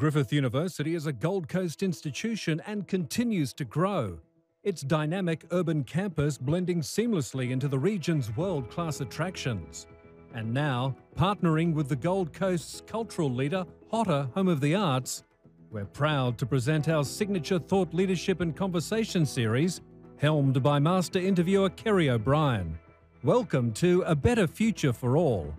Griffith University is a Gold Coast institution and continues to grow. Its dynamic urban campus blending seamlessly into the region's world-class attractions. And now, partnering with the Gold Coast's cultural leader, HOTA, Home of the Arts, we're proud to present our signature thought leadership and conversation series, helmed by master interviewer Kerry O'Brien. Welcome to A Better Future for All.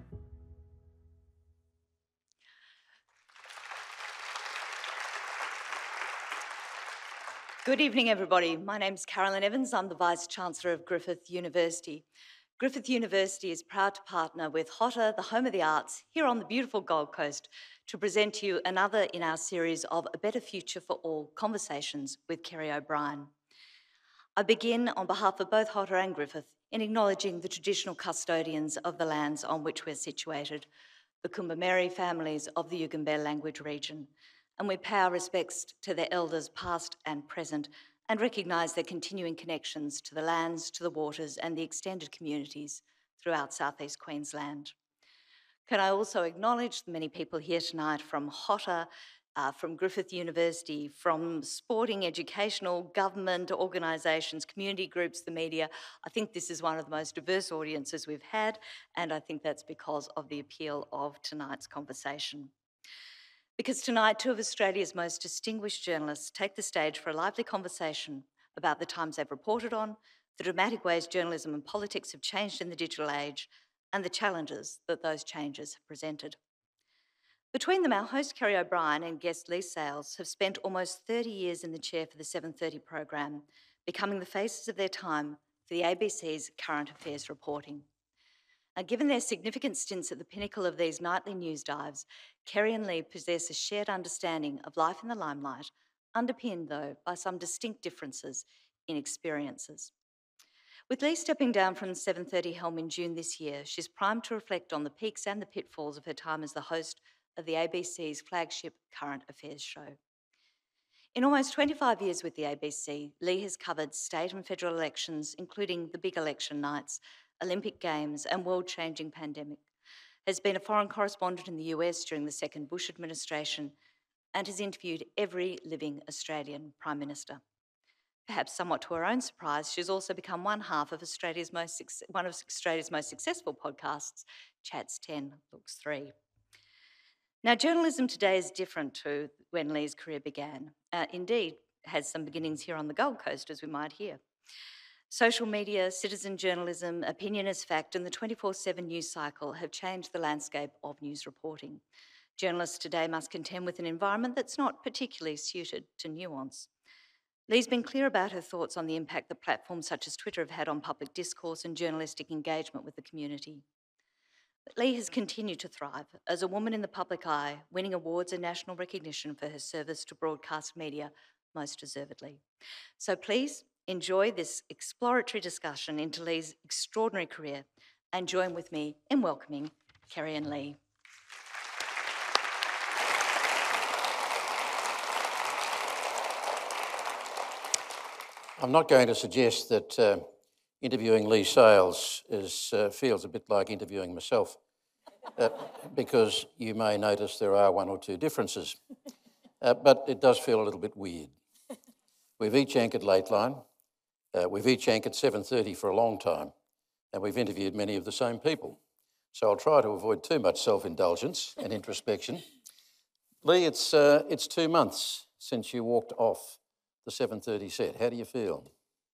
Good evening, everybody. My name's Carolyn Evans. I'm the Vice-Chancellor of Griffith University. Griffith University is proud to partner with HOTA, the Home of the Arts, here on the beautiful Gold Coast to present to you another in our series of A Better Future for All Conversations with Kerry O'Brien. I begin on behalf of both HOTA and Griffith in acknowledging the traditional custodians of the lands on which we're situated, the Kumbameri families of the Yugambeh language region, and we pay our respects to their elders past and present and recognise their continuing connections to the lands, to the waters and the extended communities throughout southeast Queensland. Can I also acknowledge the many people here tonight from HOTA, from Griffith University, from sporting, educational, government organisations, community groups, the media. I think this is one of the most diverse audiences we've had, and I think that's because of the appeal of tonight's conversation. Because tonight, two of Australia's most distinguished journalists take the stage for a lively conversation about the times they've reported on, the dramatic ways journalism and politics have changed in the digital age, and the challenges that those changes have presented. Between them, our host Kerry O'Brien and guest Lee Sales have spent almost 30 years in the chair for the 7:30 program, becoming the faces of their time for the ABC's current affairs reporting. Now, given their significant stints at the pinnacle of these nightly news dives, Kerry and Lee possess a shared understanding of life in the limelight, underpinned, though, by some distinct differences in experiences. With Lee stepping down from the 7:30 helm in June this year, she's primed to reflect on the peaks and the pitfalls of her time as the host of the ABC's flagship current affairs show. In almost 25 years with the ABC, Lee has covered state and federal elections, including the big election nights, Olympic Games and world-changing pandemic, has been a foreign correspondent in the US during the second Bush administration, and has interviewed every living Australian Prime Minister. Perhaps somewhat to her own surprise, she's also become one half of one of Australia's most successful podcasts, Chats 10, Looks 3. Now, journalism today is different to when Lee's career began. Indeed, has some beginnings here on the Gold Coast, as we might hear. Social media, citizen journalism, opinion as fact, and the 24/7 news cycle have changed the landscape of news reporting. Journalists today must contend with an environment that's not particularly suited to nuance. Lee's been clear about her thoughts on the impact that platforms such as Twitter have had on public discourse and journalistic engagement with the community. But Lee has continued to thrive as a woman in the public eye, winning awards and national recognition for her service to broadcast media, most deservedly. So please enjoy this exploratory discussion into Lee's extraordinary career and join with me in welcoming Kerry and Lee. I'm not going to suggest that interviewing Lee Sales feels a bit like interviewing myself, because you may notice there are one or two differences, but it does feel a little bit weird. We've each anchored Lateline, we've each anchored 7:30 for a long time, and we've interviewed many of the same people. So I'll try to avoid too much self-indulgence and introspection. Lee, it's 2 months since you walked off the 7:30 set. How do you feel?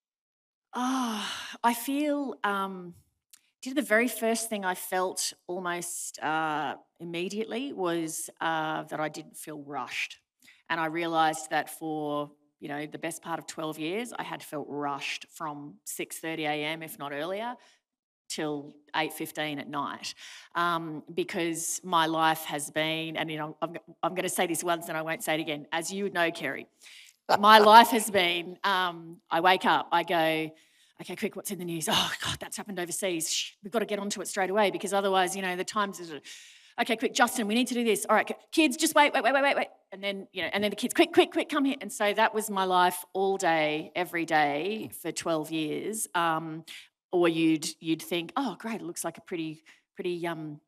I feel, the very first thing I felt almost immediately was that I didn't feel rushed. And I realised that for, the best part of 12 years, I had felt rushed from 6:30 a.m, if not earlier, till 8:15 at night, because my life has been, and I'm going to say this once and I won't say it again, as you would know, Kerry, my life has been, I wake up, I go, okay, quick, what's in the news? Oh, God, that's happened overseas. Shh, we've got to get onto it straight away, because otherwise, the Times is, okay, quick, Justin, we need to do this. All right, kids, just wait. And then, and then the kids, quick, come here. And so that was my life all day, every day for 12 years. Or you'd think, oh, great, it looks like a pretty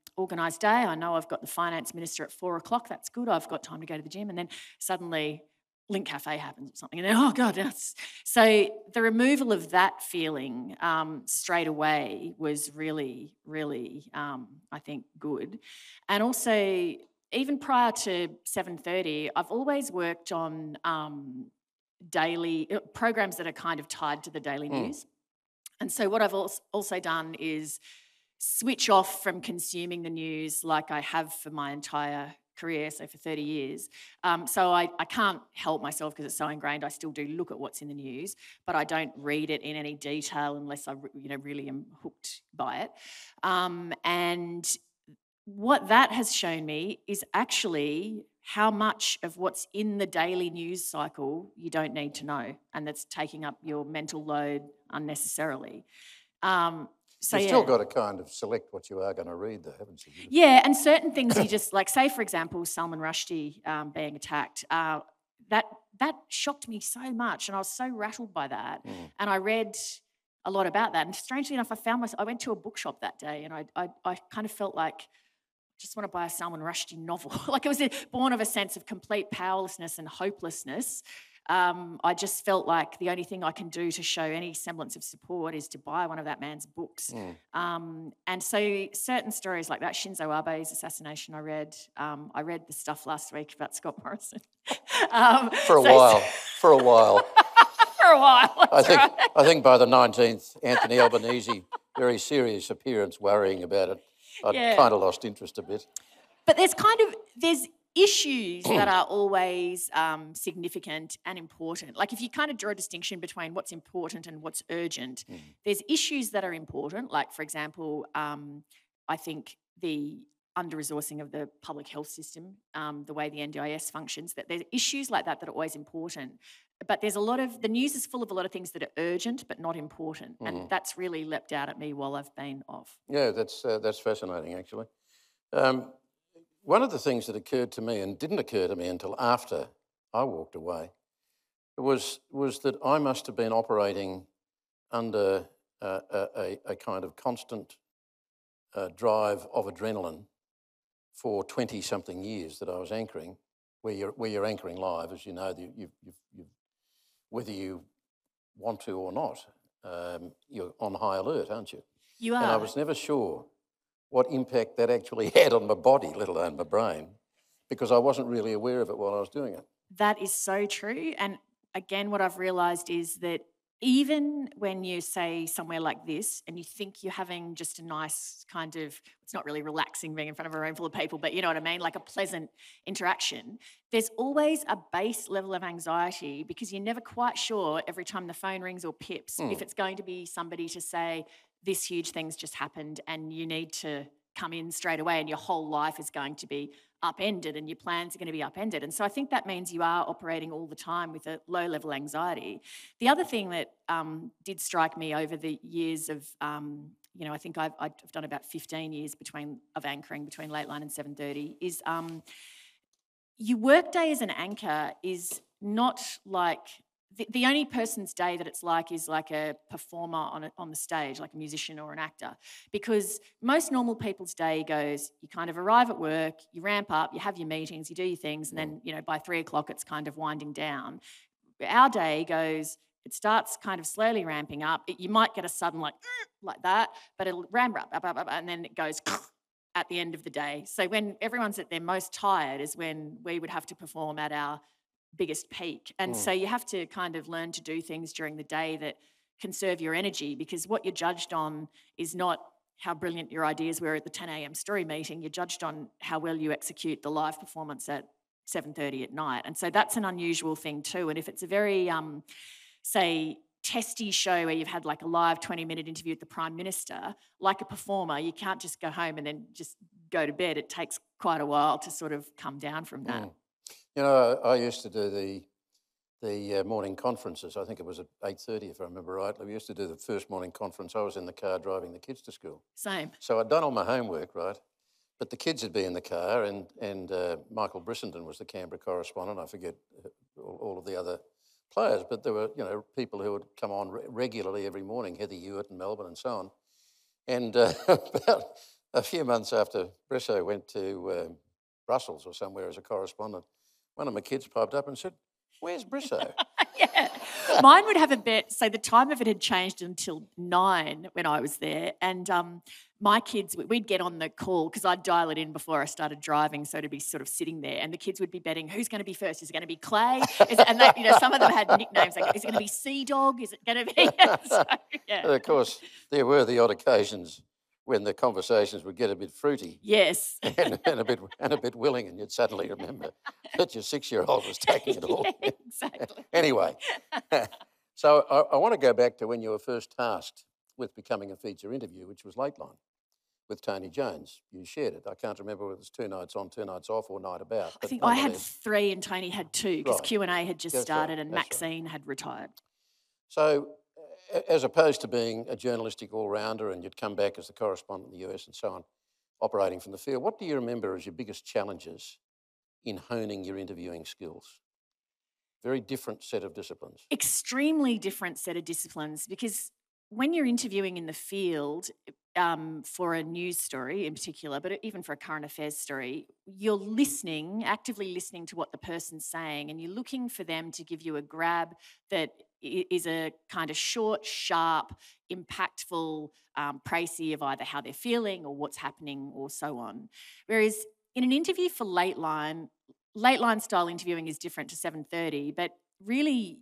organised day. I know I've got the finance minister at 4 o'clock. That's good. I've got time to go to the gym. And then suddenly Link Cafe happens or something. And then, oh, God. So the removal of that feeling straight away was really, really, I think, good. And also, even prior to 7:30, I've always worked on daily programs that are kind of tied to the daily news. And so what I've also done is switch off from consuming the news like I have for my entire career, so for 30 years. So I can't help myself because it's so ingrained. I still do look at what's in the news, but I don't read it in any detail unless I really am hooked by it. And what that has shown me is actually how much of what's in the daily news cycle you don't need to know, and that's taking up your mental load unnecessarily. You've still got to kind of select what you are going to read, though, haven't you? Yeah, and certain things you just, like, say, for example, Salman Rushdie being attacked, that shocked me so much, and I was so rattled by that. And I read a lot about that. And strangely enough, I went to a bookshop that day, and I kind of felt like, just want to buy a Salman Rushdie novel. Like, it was born of a sense of complete powerlessness and hopelessness. I just felt like the only thing I can do to show any semblance of support is to buy one of that man's books. And so certain stories like that, Shinzo Abe's assassination, I read the stuff last week about Scott Morrison. For a while. For a while, I think by the 19th, Anthony Albanese, very serious appearance, worrying about it. I'd kind of lost interest a bit. But there's issues that are always significant and important. Like, if you kind of draw a distinction between what's important and what's urgent, there's issues that are important. Like, for example, I think the under-resourcing of the public health system, the way the NDIS functions, that there's issues like that are always important. But there's the news is full of a lot of things that are urgent but not important. And that's really leapt out at me while I've been off. Yeah, that's fascinating, actually. One of the things that occurred to me, and didn't occur to me until after I walked away, was that I must have been operating under a kind of constant drive of adrenaline for 20-something years that I was anchoring, where you're anchoring live, as you know, whether you want to or not, you're on high alert, aren't you? You are. And I was never sure what impact that actually had on my body, let alone my brain, because I wasn't really aware of it while I was doing it. That is so true. And again, what I've realised is that even when you say somewhere like this and you think you're having just a nice kind of, it's not really relaxing being in front of a room full of people, but you know what I mean, like a pleasant interaction, there's always a base level of anxiety because you're never quite sure every time the phone rings or pips if it's going to be somebody to say, this huge thing's just happened and you need to come in straight away and your whole life is going to be upended and your plans are going to be upended. And so I think that means you are operating all the time with a low-level anxiety. The other thing that did strike me over the years of, I think I've done about 15 years of anchoring between Lateline and 7:30, is your workday as an anchor is not like... The only person's day that it's like is like a performer on the stage, like a musician or an actor, because most normal people's day goes, you kind of arrive at work, you ramp up, you have your meetings, you do your things, and then, by 3 o'clock it's kind of winding down. Our day goes, it starts kind of slowly ramping up. You might get a sudden like that, but it'll ramp up, and then it goes at the end of the day. So when everyone's at their most tired is when we would have to perform at our biggest peak. And so you have to kind of learn to do things during the day that conserve your energy, because what you're judged on is not how brilliant your ideas were at the 10 a.m. story meeting. You're judged on how well you execute the live performance at 7:30 at night. And so that's an unusual thing too. And if it's a very, say, testy show where you've had like a live 20-minute interview with the Prime Minister, like a performer, you can't just go home and then just go to bed. It takes quite a while to sort of come down from that. You know, I used to do the morning conferences. I think it was at 8:30, if I remember rightly. We used to do the first morning conference. I was in the car driving the kids to school. Same. So I'd done all my homework, right? But the kids would be in the car, and Michael Brissenden was the Canberra correspondent. I forget all of the other players, but there were, people who would come on regularly every morning, Heather Hewitt in Melbourne and so on. And A few months after Brisso went to Brussels or somewhere as a correspondent, one of my kids piped up and said, "Where's Brisso?" Yeah. Mine would have a bet. So the time of it had changed until 9 when I was there. And my kids, we'd get on the call because I'd dial it in before I started driving. So it'd be sort of sitting there. And the kids would be betting, who's going to be first? Is it going to be Clay? And they, some of them had nicknames like, is it going to be Sea Dog? Is it going to be? So, yeah. Of course, there were the odd occasions when the conversations would get a bit fruity. Yes. and a bit willing, and you'd suddenly remember that your 6-year-old was taking it all. Yeah, exactly. Anyway, so I want to go back to when you were first tasked with becoming a feature interview, which was Lateline with Tony Jones. You shared it. I can't remember whether it was 2 nights on, 2 nights off, or night about. I think I had 3 and Tony had 2 because Right. Q&A had just That's right, started and that's right. Maxine had retired. So, as opposed to being a journalistic all-rounder and you'd come back as the correspondent in the US and so on, operating from the field, what do you remember as your biggest challenges in honing your interviewing skills? Very different set of disciplines. Extremely different set of disciplines because when you're interviewing in the field for a news story in particular, but even for a current affairs story, you're listening, actively listening to what the person's saying, and you're looking for them to give you a grab that is a kind of short, sharp, impactful précis of either how they're feeling or what's happening or so on. Whereas in an interview for Lateline style interviewing is different to 7:30, but really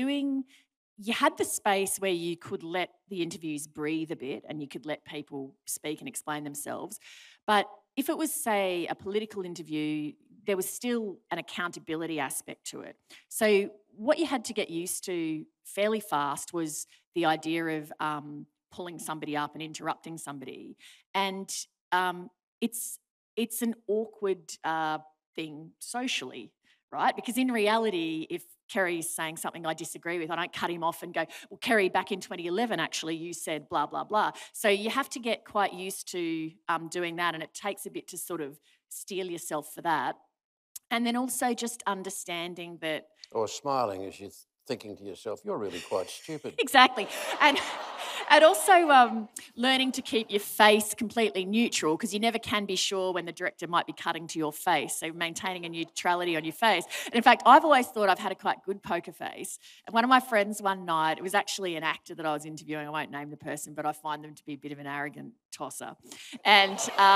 you had the space where you could let the interviews breathe a bit and you could let people speak and explain themselves. But if it was, say, a political interview, there was still an accountability aspect to it. So what you had to get used to fairly fast was the idea of pulling somebody up and interrupting somebody. And it's an awkward thing socially, right? Because in reality, if Kerry's saying something I disagree with, I don't cut him off and go, well, Kerry, back in 2011, actually, you said blah, blah, blah. So you have to get quite used to doing that, and it takes a bit to sort of steel yourself for that. And then also just understanding that... Or smiling as you're thinking to yourself, you're really quite stupid. Exactly. And also learning to keep your face completely neutral because you never can be sure when the director might be cutting to your face. So maintaining a neutrality on your face. And in fact, I've always thought I've had a quite good poker face. And one of my friends one night, it was actually an actor that I was interviewing. I won't name the person, but I find them to be a bit of an arrogant tosser. And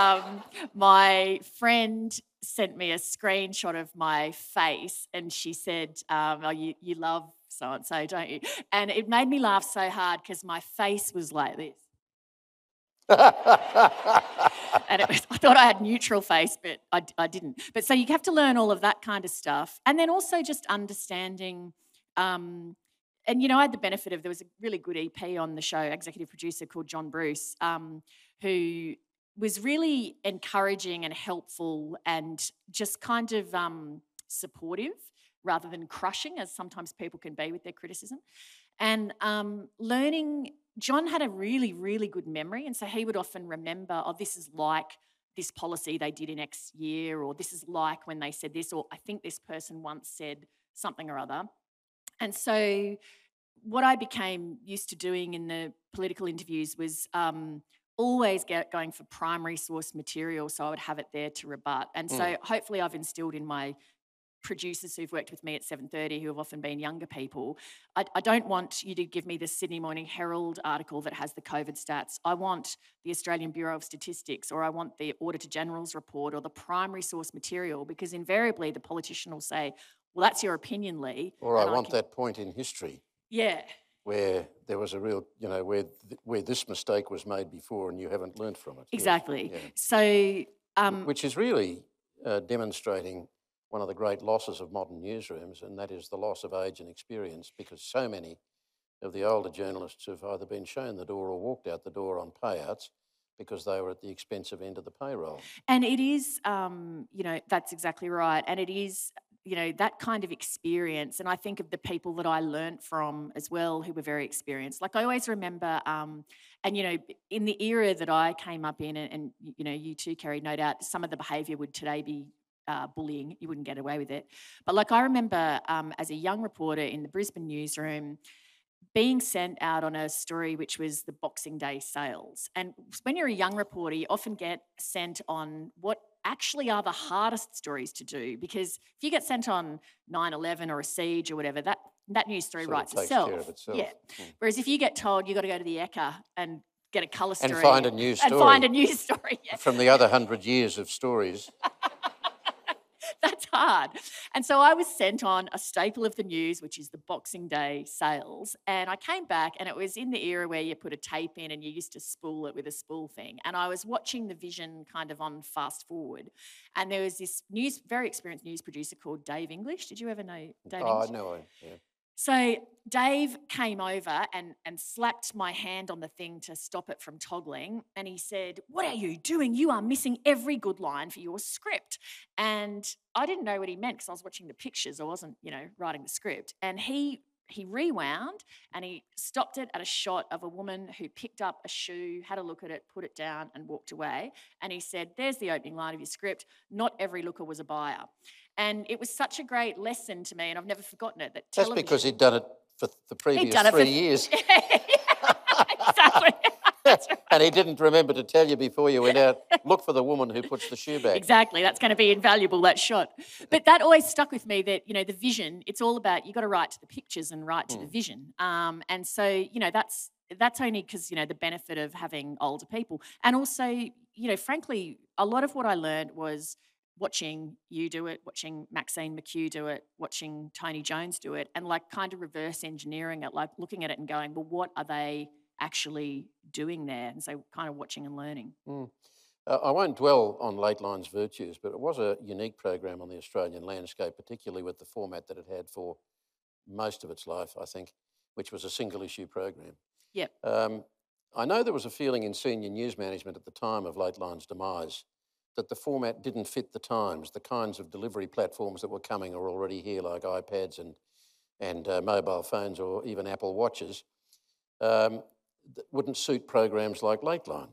my friend sent me a screenshot of my face and she said, oh, you love so-and-so, don't you? And it made me laugh so hard because my face was like this. And I thought I had neutral face, but I didn't. But so you have to learn all of that kind of stuff. And then also just understanding, and I had the benefit of, there was a really good EP on the show, executive producer called John Bruce, who was really encouraging and helpful and just kind of supportive rather than crushing, as sometimes people can be with their criticism. And learning, John had a really, really good memory, and so he would often remember, oh, this is like this policy they did in X year, or this is like when they said this, or I think this person once said something or other. And so what I became used to doing in the political interviews was always going for primary source material, so I would have it there to rebut. And so hopefully I've instilled in my producers who've worked with me at 7:30, who have often been younger people, I don't want you to give me the Sydney Morning Herald article that has the COVID stats. I want the Australian Bureau of Statistics, or I want the Auditor General's report, or the primary source material, because invariably the politician will say, well, that's your opinion, Lee. Or I want that point in history. Yeah. Where there was a real, where this mistake was made before and you haven't learned from it. Exactly. Yes. Yeah. So... which is really demonstrating one of the great losses of modern newsrooms, and that is the loss of age and experience, because so many of the older journalists have either been shown the door or walked out the door on payouts because they were at the expensive end of the payroll. And it is, that's exactly right. And it is, that kind of experience. And I think of the people that I learnt from as well who were very experienced. Like I always remember, in the era that I came up in, and you too, Kerry, no doubt, some of the behaviour would today be bullying. You wouldn't get away with it. But like I remember as a young reporter in the Brisbane newsroom, being sent out on a story which was the Boxing Day sales. And when you're a young reporter, you often get sent on what actually are the hardest stories to do, because if you get sent on 9/11 or a siege or whatever, that news story Sort of writes takes itself. care of itself. Yeah. Whereas if you get told you've got to go to the Ekka and get a colour story And find a news story. And find a news story. Yeah. From the other 100 years of stories. That's hard. And so I was sent on a staple of the news, which is the Boxing Day sales. And I came back, and it was in the era where you put a tape in and you used to spool it with a spool thing. And I was watching the Vision kind of on fast forward. And there was this very experienced news producer called Dave English. Did you ever know Dave English? I know. Yeah. So Dave came over and slapped my hand on the thing to stop it from toggling, and he said, "What are you doing? You are missing every good line for your script." And I didn't know what he meant because I was watching the pictures. I wasn't, writing the script. And he rewound and he stopped it at a shot of a woman who picked up a shoe, had a look at it, put it down and walked away. And he said, "There's the opening line of your script. Not every looker was a buyer." And it was such a great lesson to me, and I've never forgotten it. That's because he'd done it for the previous 3 years. Exactly. That's right. And he didn't remember to tell you before you went out, look for the woman who puts the shoe back. Exactly. That's going to be invaluable, that shot. But that always stuck with me that, the vision, it's all about, you've got to write to the pictures and write to the vision. And so, that's only because, the benefit of having older people. And also, frankly, a lot of what I learned was watching you do it, watching Maxine McHugh do it, watching Tony Jones do it, and kind of reverse engineering it, looking at it and going, well, what are they actually doing there? And so kind of watching and learning. I won't dwell on Lateline's virtues, but it was a unique program on the Australian landscape, particularly with the format that it had for most of its life, I think, which was a single issue program. Yep. I know there was a feeling in senior news management at the time of Lateline's demise that the format didn't fit the times. The kinds of delivery platforms that were coming are already here, like iPads and mobile phones or even Apple Watches, that wouldn't suit programs like Lateline.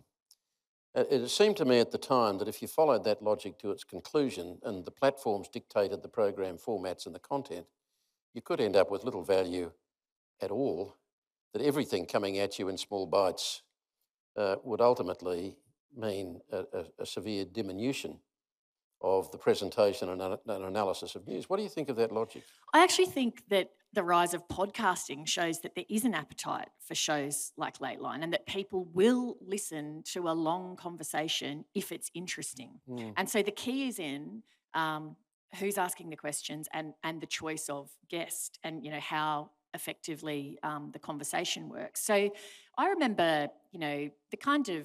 It seemed to me at the time that if you followed that logic to its conclusion and the platforms dictated the program formats and the content, you could end up with little value at all, that everything coming at you in small bites would ultimately mean a severe diminution of the presentation and analysis of news. What do you think of that logic? I actually think that the rise of podcasting shows that there is an appetite for shows like Lateline, and that people will listen to a long conversation if it's interesting. And so the key is in who's asking the questions and the choice of guest, and how effectively the conversation works. So I remember, the kind of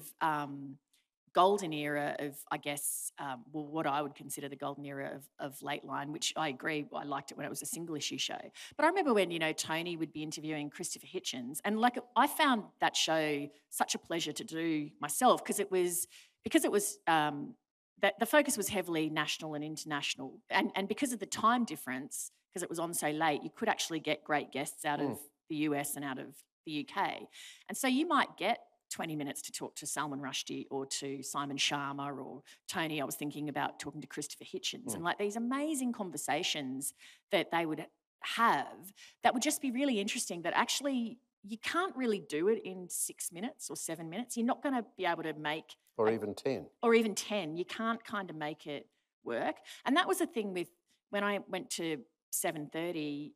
golden era of, I guess, what I would consider the golden era of Lateline, which I agree, I liked it when it was a single issue show. But I remember when, Tony would be interviewing Christopher Hitchens, and I found that show such a pleasure to do myself, because it was that the focus was heavily national and international, and because of the time difference, because it was on so late, you could actually get great guests out of the US and out of the UK. And so you might get 20 minutes to talk to Salman Rushdie or to Simon Sharma or Tony. I was thinking about talking to Christopher Hitchens, and these amazing conversations that they would have that would just be really interesting, that actually you can't really do it in 6 minutes or 7 minutes. You're not going to be able to make... Or even 10. Or even 10. You can't kind of make it work. And that was the thing with when I went to 7:30,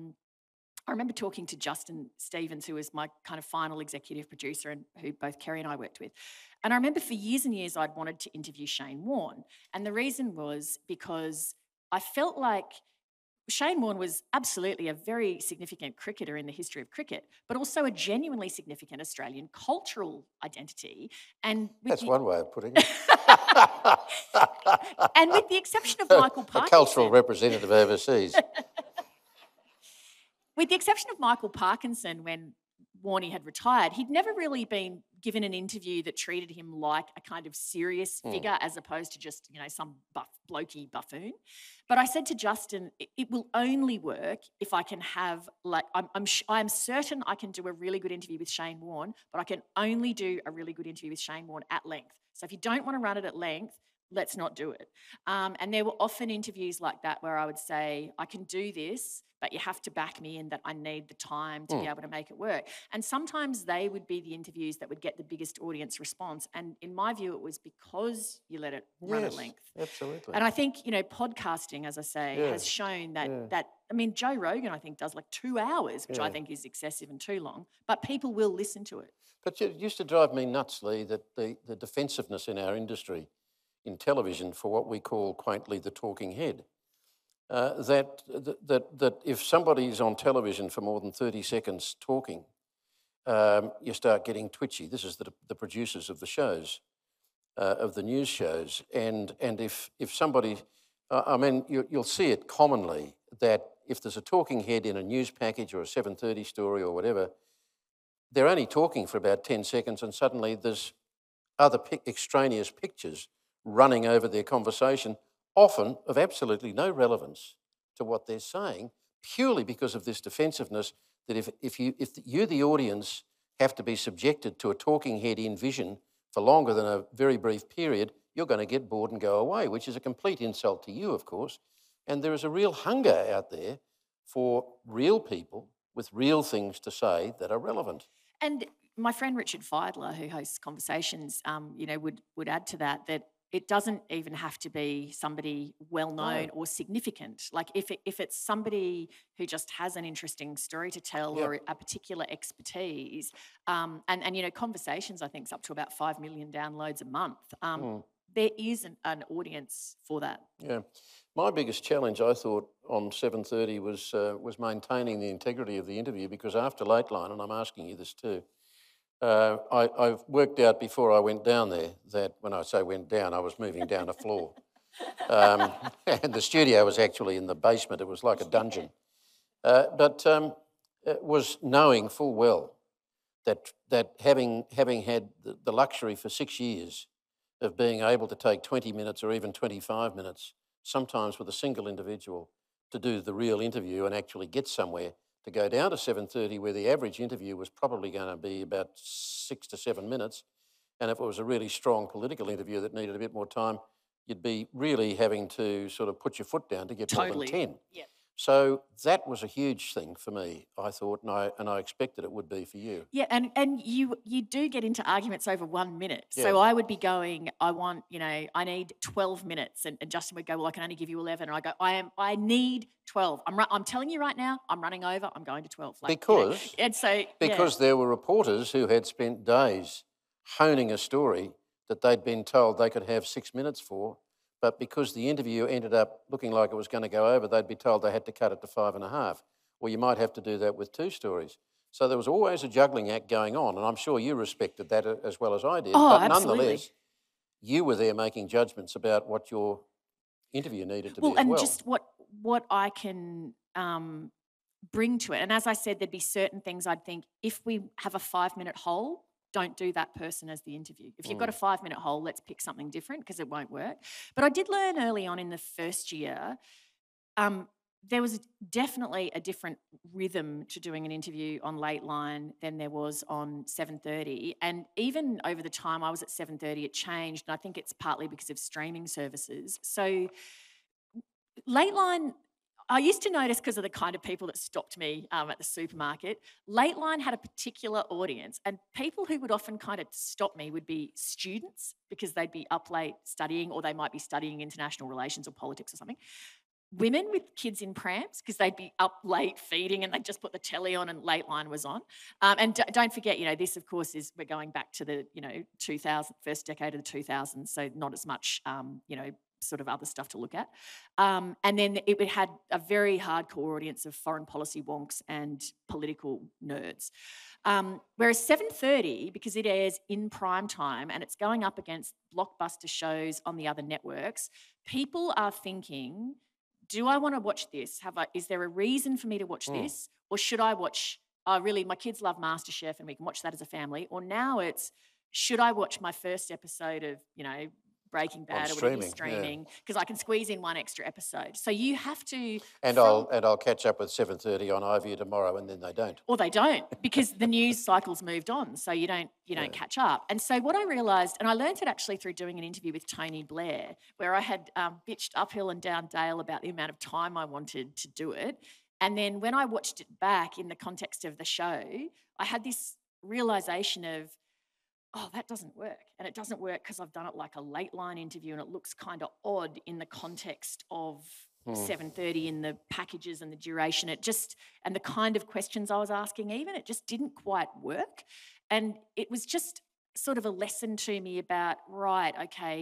I remember talking to Justin Stevens, who was my kind of final executive producer and who both Kerry and I worked with. And I remember for years and years I'd wanted to interview Shane Warne. And the reason was because I felt like Shane Warne was absolutely a very significant cricketer in the history of cricket, but also a genuinely significant Australian cultural identity. And that's one way of putting it. And with the exception of Michael Parkinson... A cultural representative overseas. With the exception of Michael Parkinson, when Warnie had retired, he'd never really been given an interview that treated him like a kind of serious figure as opposed to just, some blokey buffoon. But I said to Justin, it will only work if I can have, I'm certain I can do a really good interview with Shane Warne, but I can only do a really good interview with Shane Warne at length. So if you don't want to run it at length, let's not do it. And there were often interviews like that where I would say, I can do this, but you have to back me in that I need the time to be able to make it work. And sometimes they would be the interviews that would get the biggest audience response. And in my view, it was because you let it run at Yes, length. absolutely. And I think, podcasting, as I say, has shown that I mean, Joe Rogan, I think, does like 2 hours, which I think is excessive and too long, but people will listen to it. But it used to drive me nuts, Lee, that the defensiveness in our industry in television for what we call quaintly the talking head. That if somebody's on television for more than 30 seconds talking, you start getting twitchy. This is the producers of the shows, of the news shows. And if somebody, I mean, you'll see it commonly that if there's a talking head in a news package or a 7:30 story or whatever, they're only talking for about 10 seconds and suddenly there's other extraneous pictures running over their conversation, often of absolutely no relevance to what they're saying, purely because of this defensiveness that if you, the audience, have to be subjected to a talking head in vision for longer than a very brief period, you're going to get bored and go away, which is a complete insult to you, of course. And there is a real hunger out there for real people with real things to say that are relevant. And my friend Richard Feidler, who hosts Conversations, would add to that it doesn't even have to be somebody well-known or significant. Like if it's somebody who just has an interesting story to tell or a particular expertise, and Conversations, I think, is up to about 5 million downloads a month. There is an audience for that. Yeah. My biggest challenge, I thought, on 7:30 was maintaining the integrity of the interview, because after Lateline, and I'm asking you this too, I've worked out before I went down there that when I say went down, I was moving down a floor. And the studio was actually in the basement. It was like a dungeon. But it was knowing full well that having had the luxury for 6 years of being able to take 20 minutes or even 25 minutes, sometimes with a single individual, to do the real interview and actually get somewhere, to go down to 7:30 where the average interview was probably going to be about 6 to 7 minutes. And if it was a really strong political interview that needed a bit more time, you'd be really having to sort of put your foot down to get more than 10. Yeah. So that was a huge thing for me, I thought, and I expected it would be for you. Yeah, and you do get into arguments over 1 minute. Yeah. So I would be going, I need 12 minutes, and Justin would go, well, I can only give you 11, and I go, I need 12. I'm telling you right now, I'm running over. I'm going to 12. Because there were reporters who had spent days honing a story that they'd been told they could have 6 minutes for. But because the interview ended up looking like it was going to go over, they'd be told they had to cut it to 5.5. Or you might have to do that with 2 stories. So there was always a juggling act going on, and I'm sure you respected that as well as I did. Oh, but absolutely. Nonetheless, you were there making judgments about what your interview needed to be as well. And just what I can bring to it. And as I said, there'd be certain things I'd think, if we have a 5-minute hole, don't do that person as the interview. If you've got a 5-minute hole, let's pick something different, because it won't work. But I did learn early on in the first year, there was definitely a different rhythm to doing an interview on Lateline than there was on 7:30. And even over the time I was at 7:30, it changed. And I think it's partly because of streaming services. So Lateline, I used to notice, because of the kind of people that stopped me at the supermarket, Lateline had a particular audience, and people who would often kind of stop me would be students, because they'd be up late studying, or they might be studying international relations or politics or something. Women with kids in prams, because they'd be up late feeding and they'd just put the telly on and Lateline was on. And don't forget, this, of course, we're going back to the, 2000, first decade of the 2000s, so not as much, sort of other stuff to look at. And then it had a very hardcore audience of foreign policy wonks and political nerds. Whereas 7:30, because it airs in prime time and it's going up against blockbuster shows on the other networks, people are thinking, do I want to watch this? Is there a reason for me to watch this? Or should I watch, really, my kids love MasterChef and we can watch that as a family. Or now it's, should I watch my first episode of, Breaking Bad or whatever streaming, you're streaming, because I can squeeze in one extra episode. So you have to... And I'll catch up with 7:30 on iView tomorrow, and then they don't. Or they don't, because the news cycle's moved on, so you don't catch up. And so what I realised, and I learned it actually through doing an interview with Tony Blair, where I had bitched uphill and down dale about the amount of time I wanted to do it. And then when I watched it back in the context of the show, I had this realisation of, oh, that doesn't work. And it doesn't work because I've done it like a late line interview and it looks kind of odd in the context of 7:30 in the packages and the duration. And the kind of questions I was asking even, it just didn't quite work. And it was just sort of a lesson to me about, right, okay,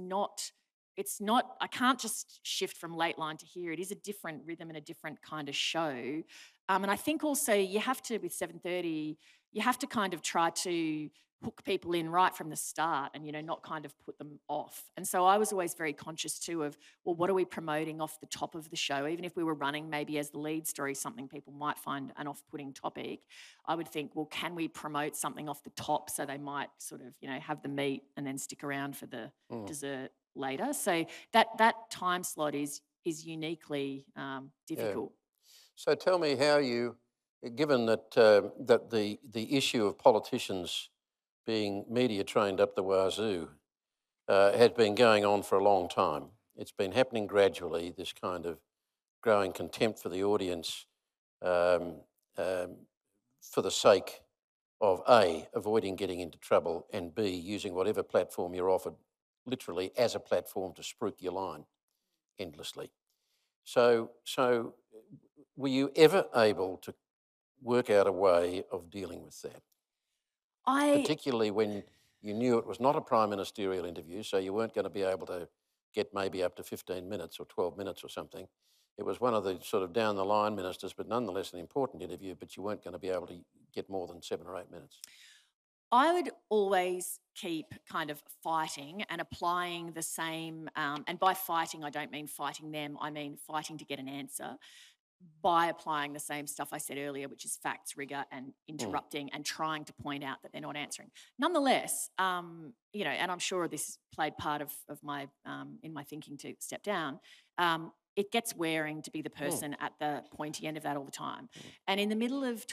I can't just shift from late line to here. It is a different rhythm and a different kind of show. And I think also you have to, with 7:30, you have to kind of try to hook people in right from the start and, not kind of put them off. And so I was always very conscious too of, well, what are we promoting off the top of the show? Even if we were running maybe as the lead story, something people might find an off-putting topic, I would think, well, can we promote something off the top so they might sort of, have the meat and then stick around for the dessert later? So that time slot is uniquely difficult. Yeah. So tell me how you, given that that the issue of politicians being media trained up the wazoo has been going on for a long time. It's been happening gradually, this kind of growing contempt for the audience for the sake of A, avoiding getting into trouble, and B, using whatever platform you're offered literally as a platform to spruik your line endlessly. So were you ever able to work out a way of dealing with that? Particularly when you knew it was not a prime ministerial interview, so you weren't going to be able to get maybe up to 15 minutes or 12 minutes or something. It was one of the sort of down-the-line ministers, but nonetheless an important interview, but you weren't going to be able to get more than 7 or 8 minutes. I would always keep kind of fighting and applying the same, and by fighting, I don't mean fighting them, I mean fighting to get an answer, by applying the same stuff I said earlier, which is facts, rigour and interrupting and trying to point out that they're not answering. Nonetheless, and I'm sure this played part of my, in my thinking to step down, it gets wearing to be the person at the pointy end of that all the time. And in the middle of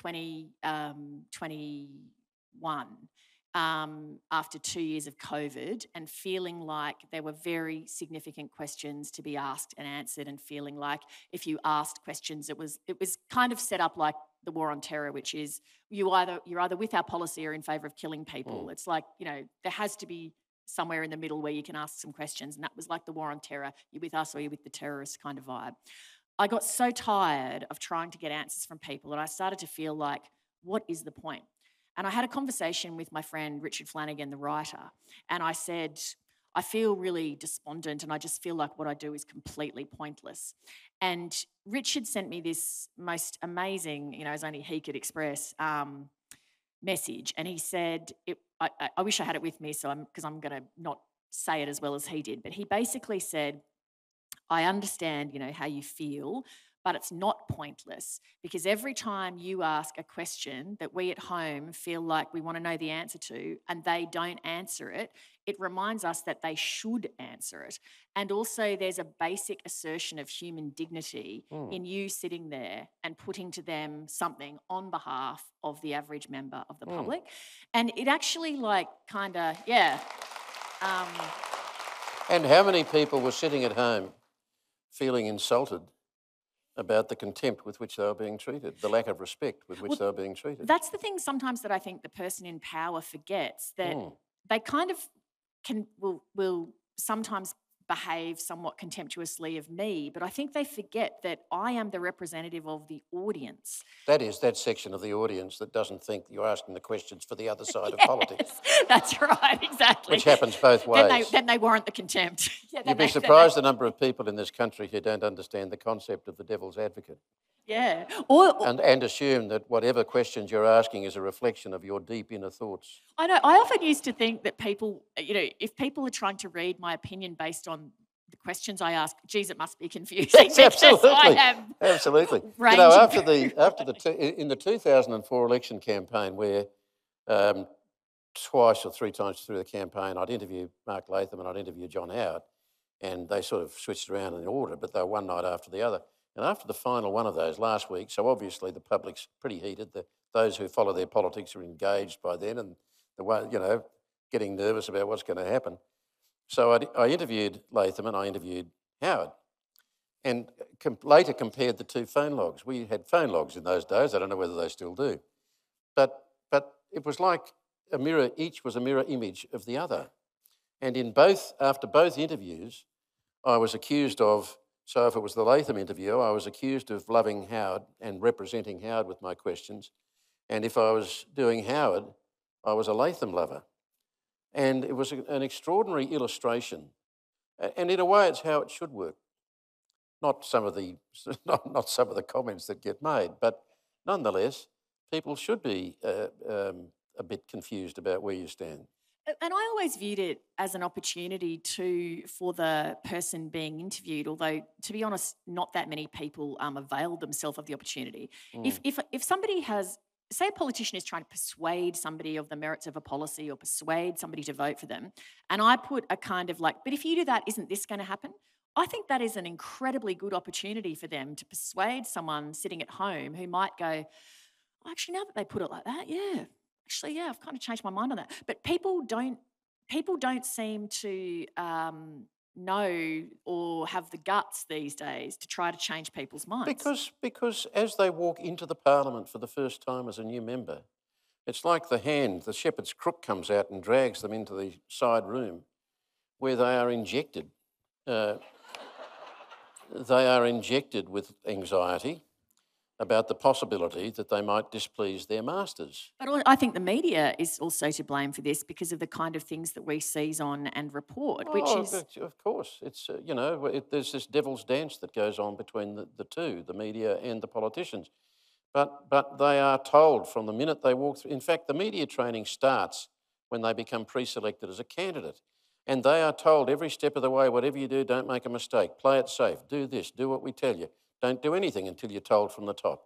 2021, after 2 years of COVID and feeling like there were very significant questions to be asked and answered, and feeling like if you asked questions, it was kind of set up like the war on terror, which is you're either with our policy or in favour of killing people. It's like, there has to be somewhere in the middle where you can ask some questions, and that was like the war on terror. You're with us or you're with the terrorist kind of vibe. I got so tired of trying to get answers from people, and I started to feel like, what is the point? And I had a conversation with my friend Richard Flanagan, the writer, and I said, I feel really despondent and I just feel like what I do is completely pointless. And Richard sent me this most amazing, as only he could express, message. And he said, I wish I had it with me because I'm going to not say it as well as he did, but he basically said, I understand, how you feel, but it's not pointless, because every time you ask a question that we at home feel like we want to know the answer to and they don't answer it, it reminds us that they should answer it. And also there's a basic assertion of human dignity in you sitting there and putting to them something on behalf of the average member of the public. And it actually And how many people were sitting at home feeling insulted about the contempt with which they were being treated, the lack of respect with which they were being treated? That's the thing sometimes that I think the person in power forgets, that they kind of will sometimes behave somewhat contemptuously of me, but I think they forget that I am the representative of the audience. That is that section of the audience that doesn't think you're asking the questions for the other side of politics. That's right, exactly. Which happens both ways. Then they warrant the contempt. You'd be surprised the number of people in this country who don't understand the concept of the devil's advocate. Yeah. And assume that whatever questions you're asking is a reflection of your deep inner thoughts. I know. I often used to think that people, if people are trying to read my opinion based on the questions I ask, geez, it must be confusing. Yes, absolutely. Absolutely. In the 2004 election campaign, where twice or three times through the campaign, I'd interview Mark Latham and I'd interview John Howard, and they sort of switched around in order, but they were one night after the other. And after the final one of those last week, so obviously the public's pretty heated. Those who follow their politics are engaged by then, and the one, getting nervous about what's going to happen. So I interviewed Latham and I interviewed Howard, and later compared the two phone logs. We had phone logs in those days. I don't know whether they still do, but it was like a mirror. Each was a mirror image of the other, and after both interviews, I was accused of. So if it was the Latham interview, I was accused of loving Howard and representing Howard with my questions. And if I was doing Howard, I was a Latham lover. And it was an extraordinary illustration. And in a way, it's how it should work. Not some of the comments that get made, but nonetheless, people should be a bit confused about where you stand. And I always viewed it as an opportunity for the person being interviewed, although, to be honest, not that many people availed themselves of the opportunity. If somebody say a politician is trying to persuade somebody of the merits of a policy or persuade somebody to vote for them, and I put a kind of like, but if you do that, isn't this going to happen? I think that is an incredibly good opportunity for them to persuade someone sitting at home who might go, oh, actually, now that they put it like that, yeah. Actually, yeah, I've kind of changed my mind on that. But people don't seem to know or have the guts these days to try to change people's minds. Because as they walk into the parliament for the first time as a new member, it's like the shepherd's crook comes out and drags them into the side room where they are injected. They are injected with anxiety about the possibility that they might displease their masters. But I think the media is also to blame for this because of the kind of things that we seize on and report, which is... Of course. It's, there's this devil's dance that goes on between the two, the media and the politicians. But they are told from the minute they walk through... In fact, the media training starts when they become pre-selected as a candidate. And they are told every step of the way, whatever you do, don't make a mistake, play it safe, do this, do what we tell you. Don't do anything until you're told from the top.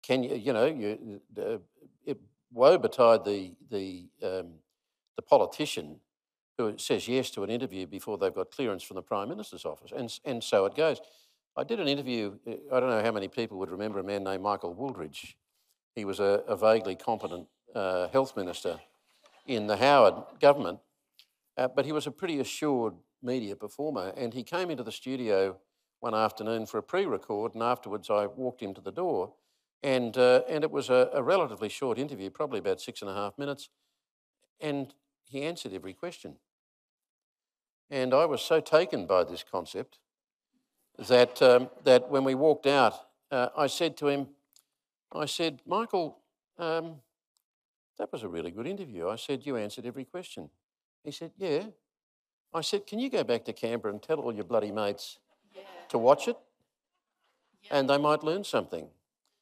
Woe betide the politician who says yes to an interview before they've got clearance from the Prime Minister's office, and so it goes. I did an interview, I don't know how many people would remember a man named Michael Wooldridge. He was a vaguely competent health minister in the Howard government, but he was a pretty assured media performer, and he came into the studio one afternoon for a pre-record, and afterwards I walked him to the door, and it was a relatively short interview, probably about 6.5 minutes, and he answered every question. And I was so taken by this concept that when we walked out, I said to him, Michael, that was a really good interview. I said, you answered every question. He said, yeah. I said, can you go back to Canberra and tell all your bloody mates to watch it, and they might learn something.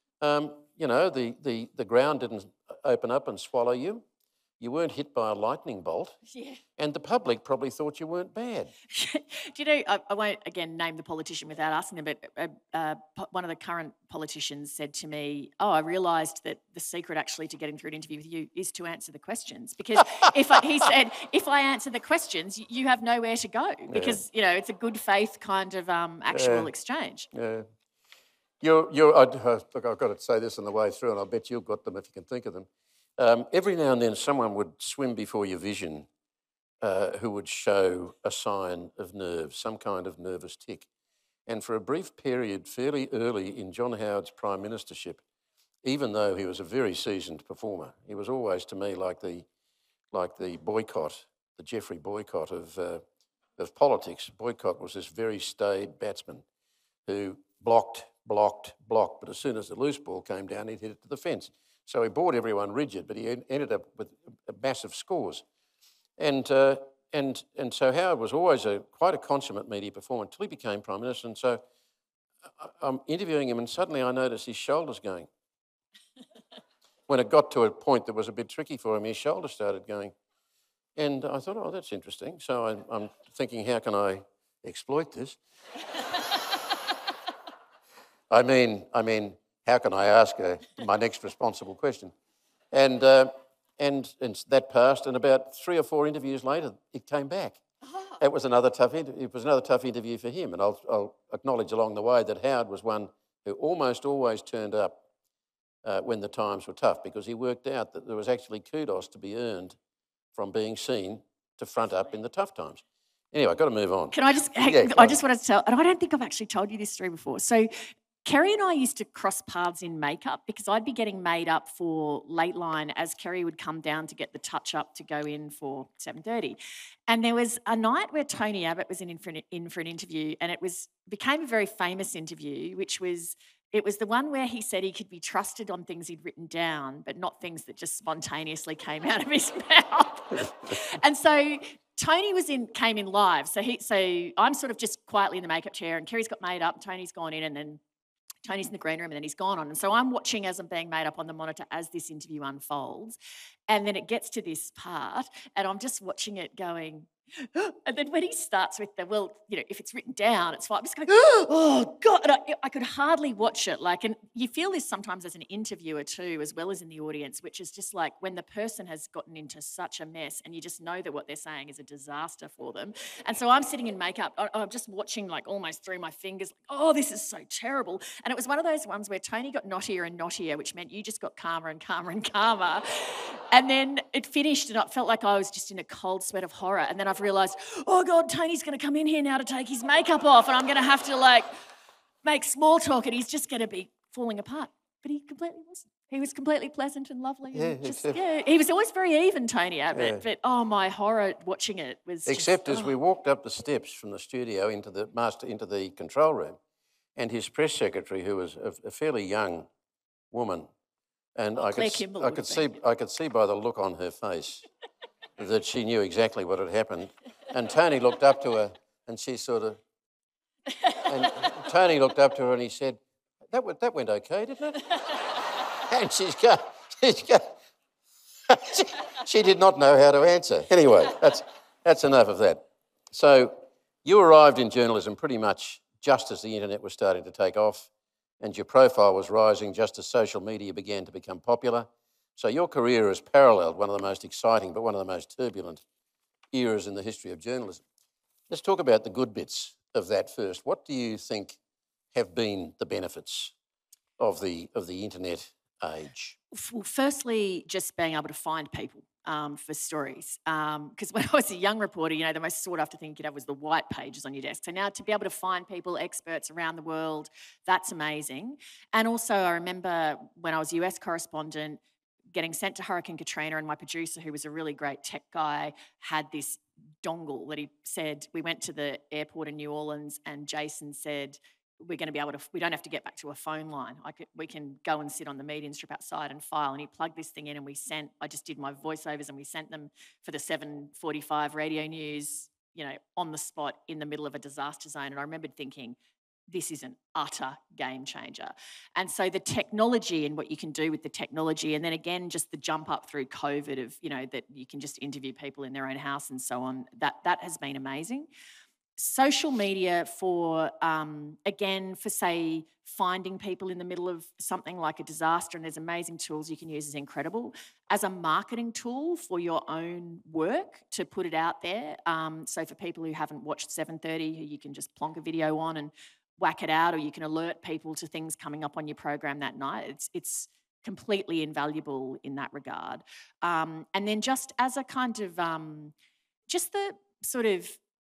The ground didn't open up and swallow you. You weren't hit by a lightning bolt. Yeah. And the public probably thought you weren't bad. Do you know, I won't, again, name the politician without asking them, but one of the current politicians said to me, I realised that the secret actually to getting through an interview with you is to answer the questions. Because he said, if I answer the questions, you have nowhere to go. Because, it's a good faith kind of actual exchange. Yeah. Look, I've got to say this on the way through, and I'll bet you've got them if you can think of them. Every now and then someone would swim before your vision who would show a sign of nerves, some kind of nervous tic. And for a brief period, fairly early in John Howard's prime ministership, even though he was a very seasoned performer, he was always to me like the Boycott, the Geoffrey Boycott of politics. Boycott was this very staid batsman who blocked, but as soon as the loose ball came down, he'd hit it to the fence. So he bought everyone rigid, but he ended up with massive scores. And so Howard was always quite a consummate media performer until he became Prime Minister. And so I'm interviewing him, and suddenly I noticed his shoulders going. When it got to a point that was a bit tricky for him, his shoulders started going. And I thought, oh, that's interesting. So I'm thinking, how can I exploit this? I mean, how can I ask my next responsible question? And and that passed, and about 3 or 4 interviews later, it came back. Oh. It was another tough interview for him, and I'll acknowledge along the way that Howard was one who almost always turned up when the times were tough, because he worked out that there was actually kudos to be earned from being seen to front up in the tough times. Anyway, I've got to move on. Can I just, Yeah, I just wanted to tell, and I don't think I've actually told you this story before. So Kerry and I used to cross paths in makeup because I'd be getting made up for Lateline as Kerry would come down to get the touch up to go in for 7:30. And there was a night where Tony Abbott was in for an interview, and it became a very famous interview, it was the one where he said he could be trusted on things he'd written down, but not things that just spontaneously came out of his mouth. And so Tony came in live. So I'm sort of just quietly in the makeup chair, and Kerry's got made up, Tony's gone in, and then Tony's in the green room, and then he's gone on. And so I'm watching as I'm being made up on the monitor as this interview unfolds. And then it gets to this part, and I'm just watching it going, and then when he starts with if it's written down, it's fine. I'm just going, oh, God. And I could hardly watch it. And you feel this sometimes as an interviewer too, as well as in the audience, which is just like when the person has gotten into such a mess and you just know that what they're saying is a disaster for them. And so I'm sitting in makeup. I'm just watching almost through my fingers, oh, this is so terrible. And it was one of those ones where Tony got knottier and knottier, which meant you just got calmer and calmer and calmer. And then it finished and it felt like I was just in a cold sweat of horror. And then I've realised, oh God, Tony's going to come in here now to take his makeup off and I'm going to have to make small talk and he's just going to be falling apart. But he completely wasn't. He was completely pleasant and lovely. And he was always very even, Tony Abbott. Yeah. But my horror watching it was as we walked up the steps from the studio into the control room, and his press secretary, who was a fairly young woman, and I could see by the look on her face that she knew exactly what had happened. And Tony looked up to her, and she and Tony looked up to her, and he said, "That went okay, didn't it?" And she did not know how to answer. Anyway, that's enough of that. So you arrived in journalism pretty much just as the internet was starting to take off, and your profile was rising just as social media began to become popular. So your career has paralleled one of the most exciting but one of the most turbulent eras in the history of journalism. Let's talk about the good bits of that first. What do you think have been the benefits of the internet age? Well, firstly, just being able to find people for stories. Because when I was a young reporter, the most sought after thing you could have was the white pages on your desk. So now to be able to find people, experts around the world, that's amazing. And also I remember when I was US correspondent, getting sent to Hurricane Katrina, and my producer, who was a really great tech guy, had this dongle that he said, we went to the airport in New Orleans and Jason said, we don't have to get back to a phone line. We can go and sit on the median strip outside and file. And he plugged this thing in and I just did my voiceovers and we sent them for the 7:45 radio news, on the spot in the middle of a disaster zone. And I remembered thinking, this is an utter game changer. And so the technology and what you can do with the technology, and then again, just the jump up through COVID of, that you can just interview people in their own house and so on, that has been amazing. Social media for say, finding people in the middle of something like a disaster, and there's amazing tools you can use, is incredible. As a marketing tool for your own work, to put it out there. So for people who haven't watched 7:30, you can just plonk a video on and whack it out, or you can alert people to things coming up on your program that night. It's completely invaluable in that regard. And then just as a kind of, just the sort of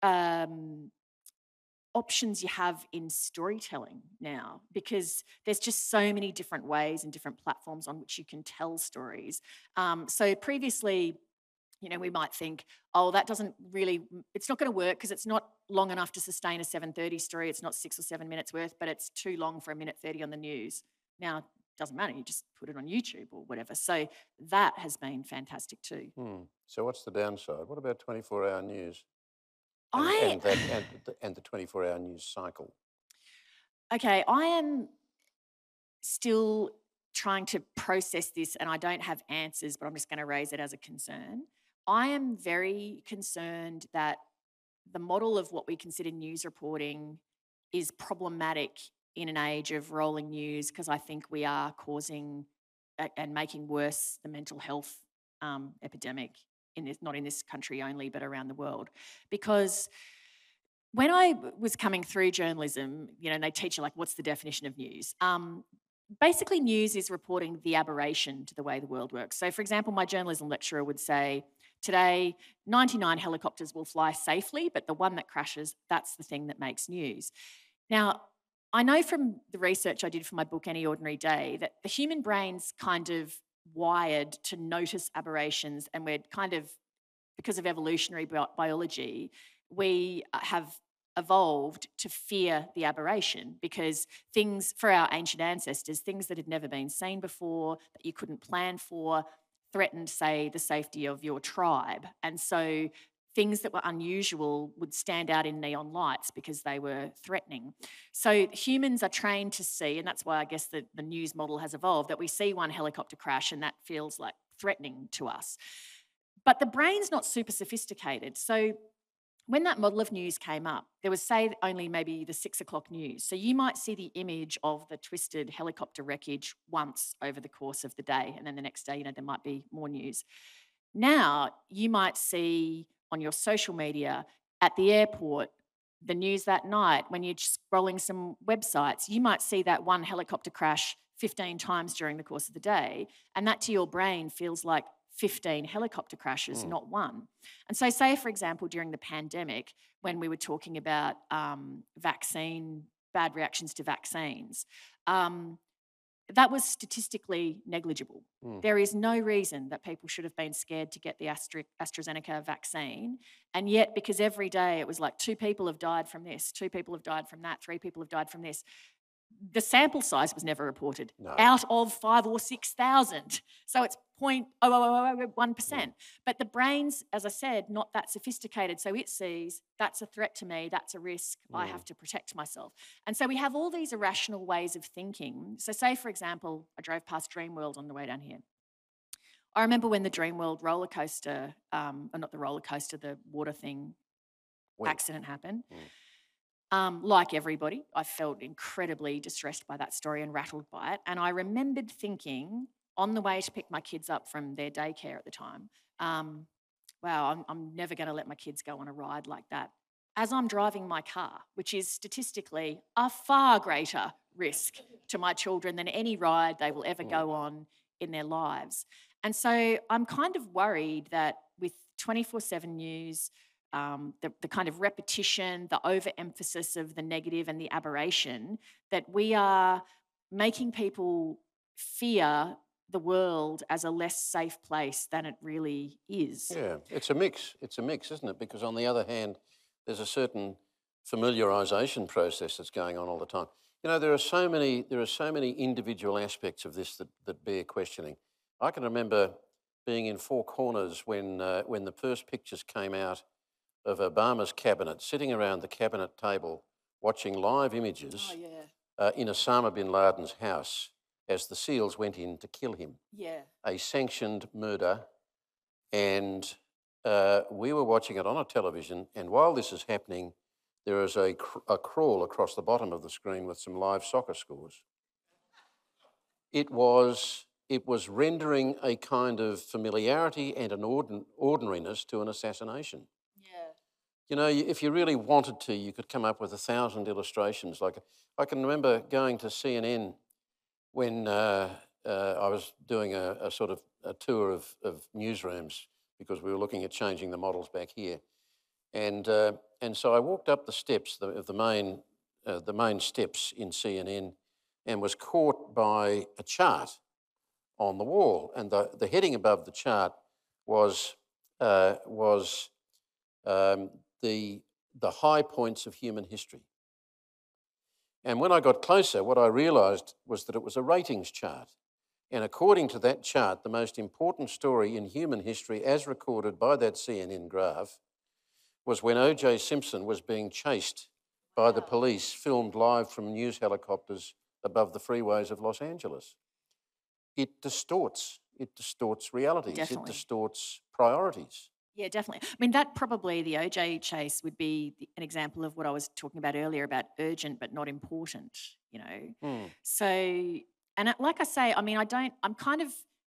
options you have in storytelling now, because there's just so many different ways and different platforms on which you can tell stories. So previously, we might think, oh, that doesn't really, it's not going to work because it's not long enough to sustain a 7:30 story. It's not 6 or 7 minutes worth, but it's too long for a 1:30 on the news. Now, it doesn't matter. You just put it on YouTube or whatever. So that has been fantastic too. So what's the downside? What about 24-hour news? And the 24-hour news cycle? Okay, I am still trying to process this and I don't have answers, but I'm just going to raise it as a concern. I am very concerned that the model of what we consider news reporting is problematic in an age of rolling news, because I think we are causing and making worse the mental health epidemic, not in this country only, but around the world. Because when I was coming through journalism, and they teach you, like, what's the definition of news? Basically, news is reporting the aberration to the way the world works. So, for example, my journalism lecturer would say, today, 99 helicopters will fly safely, but the one that crashes, that's the thing that makes news. Now, I know from the research I did for my book, Any Ordinary Day, that the human brain's kind of wired to notice aberrations, and we're kind of, because of evolutionary biology, we have evolved to fear the aberration, because things, for our ancient ancestors, things that had never been seen before, that you couldn't plan for, threatened, say, the safety of your tribe. And so things that were unusual would stand out in neon lights because they were threatening. So humans are trained to see, and that's why I guess the news model has evolved, that we see one helicopter crash and that feels like threatening to us. But the brain's not super sophisticated. So when that model of news came up, there was, say, only maybe the 6 o'clock news. So you might see the image of the twisted helicopter wreckage once over the course of the day, and then the next day, there might be more news. Now, you might see on your social media, at the airport, the news that night, when you're scrolling some websites, you might see that one helicopter crash 15 times during the course of the day, and that to your brain feels like 15 helicopter crashes, not one. And so, say, for example, during the pandemic, when we were talking about bad reactions to vaccines, that was statistically negligible. There is no reason that people should have been scared to get the AstraZeneca vaccine. And yet, because every day it was like 2 people have died from this, 2 people have died from that, 3 people have died from this, the sample size was never reported out of 5,000 or 6,000. So it's 0.0001%. But the brain's, as I said, not that sophisticated. So it sees that's a threat to me, that's a risk, I have to protect myself. And so we have all these irrational ways of thinking. So say, for example, I drove past Dreamworld on the way down here. I remember when the Dreamworld roller coaster, or not the roller coaster, the water thing accident happened. Like everybody, I felt incredibly distressed by that story and rattled by it. And I remembered thinking on the way to pick my kids up from their daycare at the time, wow, I'm never going to let my kids go on a ride like that. As I'm driving my car, which is statistically a far greater risk to my children than any ride they will ever go on in their lives. And so I'm kind of worried that with 24/7 news, the kind of repetition, the overemphasis of the negative and the aberration, that we are making people fear the world as a less safe place than it really is. Yeah, it's a mix. It's a mix, isn't it? Because on the other hand, there's a certain familiarisation process that's going on all the time. There are so many individual aspects of this that bear questioning. I can remember being in Four Corners when the first pictures came out of Obama's cabinet, sitting around the cabinet table, watching live images in Osama bin Laden's house as the SEALs went in to kill him. Yeah. A sanctioned murder. And we were watching it on a television, and while this is happening, there is a crawl across the bottom of the screen with some live soccer scores. It was rendering a kind of familiarity and an ordinariness to an assassination. If you really wanted to, you could come up with 1,000 illustrations. Like, I can remember going to CNN when I was doing a sort of a tour of newsrooms because we were looking at changing the models back here, and so I walked up the steps of the main steps in CNN, and was caught by a chart on the wall, and the heading above the chart was the high points of human history. And when I got closer, what I realised was that it was a ratings chart. And according to that chart, the most important story in human history, as recorded by that CNN graph, was when O.J. Simpson was being chased by the police, filmed live from news helicopters above the freeways of Los Angeles. It distorts realities. Definitely. It distorts priorities. Yeah, definitely. I mean, that probably, the OJ chase would be an example of what I was talking about earlier about urgent but not important, So, and like I say, I mean, I'm kind of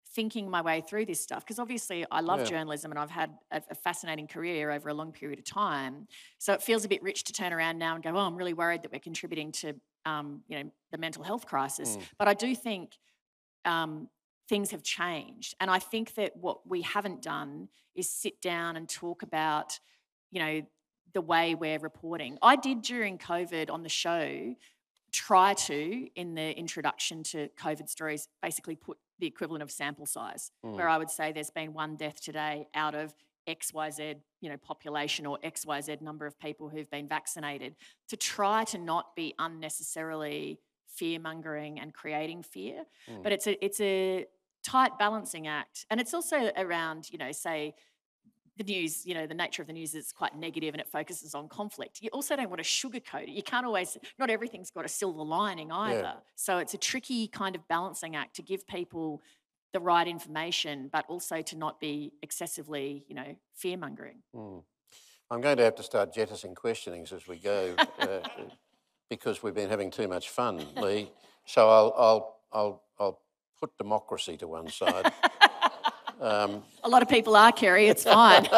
thinking my way through this stuff, because obviously I love Yeah. journalism and I've had a fascinating career over a long period of time. So it feels a bit rich to turn around now and go, oh, I'm really worried that we're contributing to, the mental health crisis. But I do think things have changed. And I think that what we haven't done is sit down and talk about, the way we're reporting. I did during COVID on the show try to, in the introduction to COVID stories, basically put the equivalent of sample size, where I would say there's been one death today out of XYZ, population or XYZ number of people who've been vaccinated, to try to not be unnecessarily fear-mongering and creating fear. But it's a tight balancing act. And it's also around, say, the news, the nature of the news is quite negative and it focuses on conflict. You also don't want to sugarcoat it. You can't always, not everything's got a silver lining either. Yeah. So it's a tricky kind of balancing act to give people the right information, but also to not be excessively, fear-mongering. I'm going to have to start jettisoning questionings as we go because we've been having too much fun, Lee. So I'll put democracy to one side. A lot of people are, Kerry, it's fine.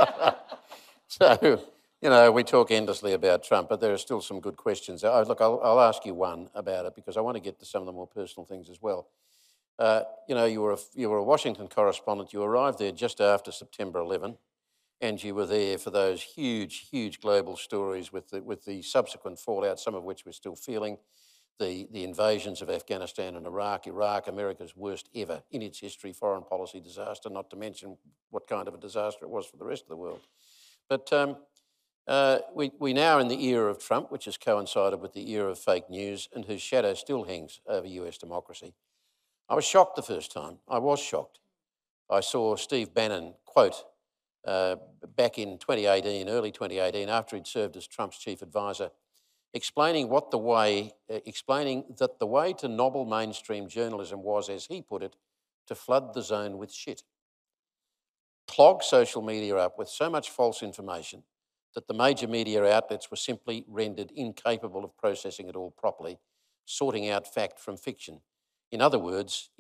So, we talk endlessly about Trump, but there are still some good questions. Look, I'll ask you one about it because I want to get to some of the more personal things as well. You were a Washington correspondent. You arrived there just after September 11, and you were there for those huge, huge global stories with the subsequent fallout, some of which we're still feeling. The invasions of Afghanistan and Iraq, America's worst ever in its history foreign policy disaster, not to mention what kind of a disaster it was for the rest of the world. But we now are in the era of Trump, which has coincided with the era of fake news and whose shadow still hangs over US democracy. I was shocked the first time. I was shocked. I saw Steve Bannon quote back in 2018, early 2018, after he'd served as Trump's chief advisor, explaining that the way to nobble mainstream journalism was, as he put it, to flood the zone with shit. Clog social media up with so much false information that the major media outlets were simply rendered incapable of processing it all properly, sorting out fact from fiction. In other words,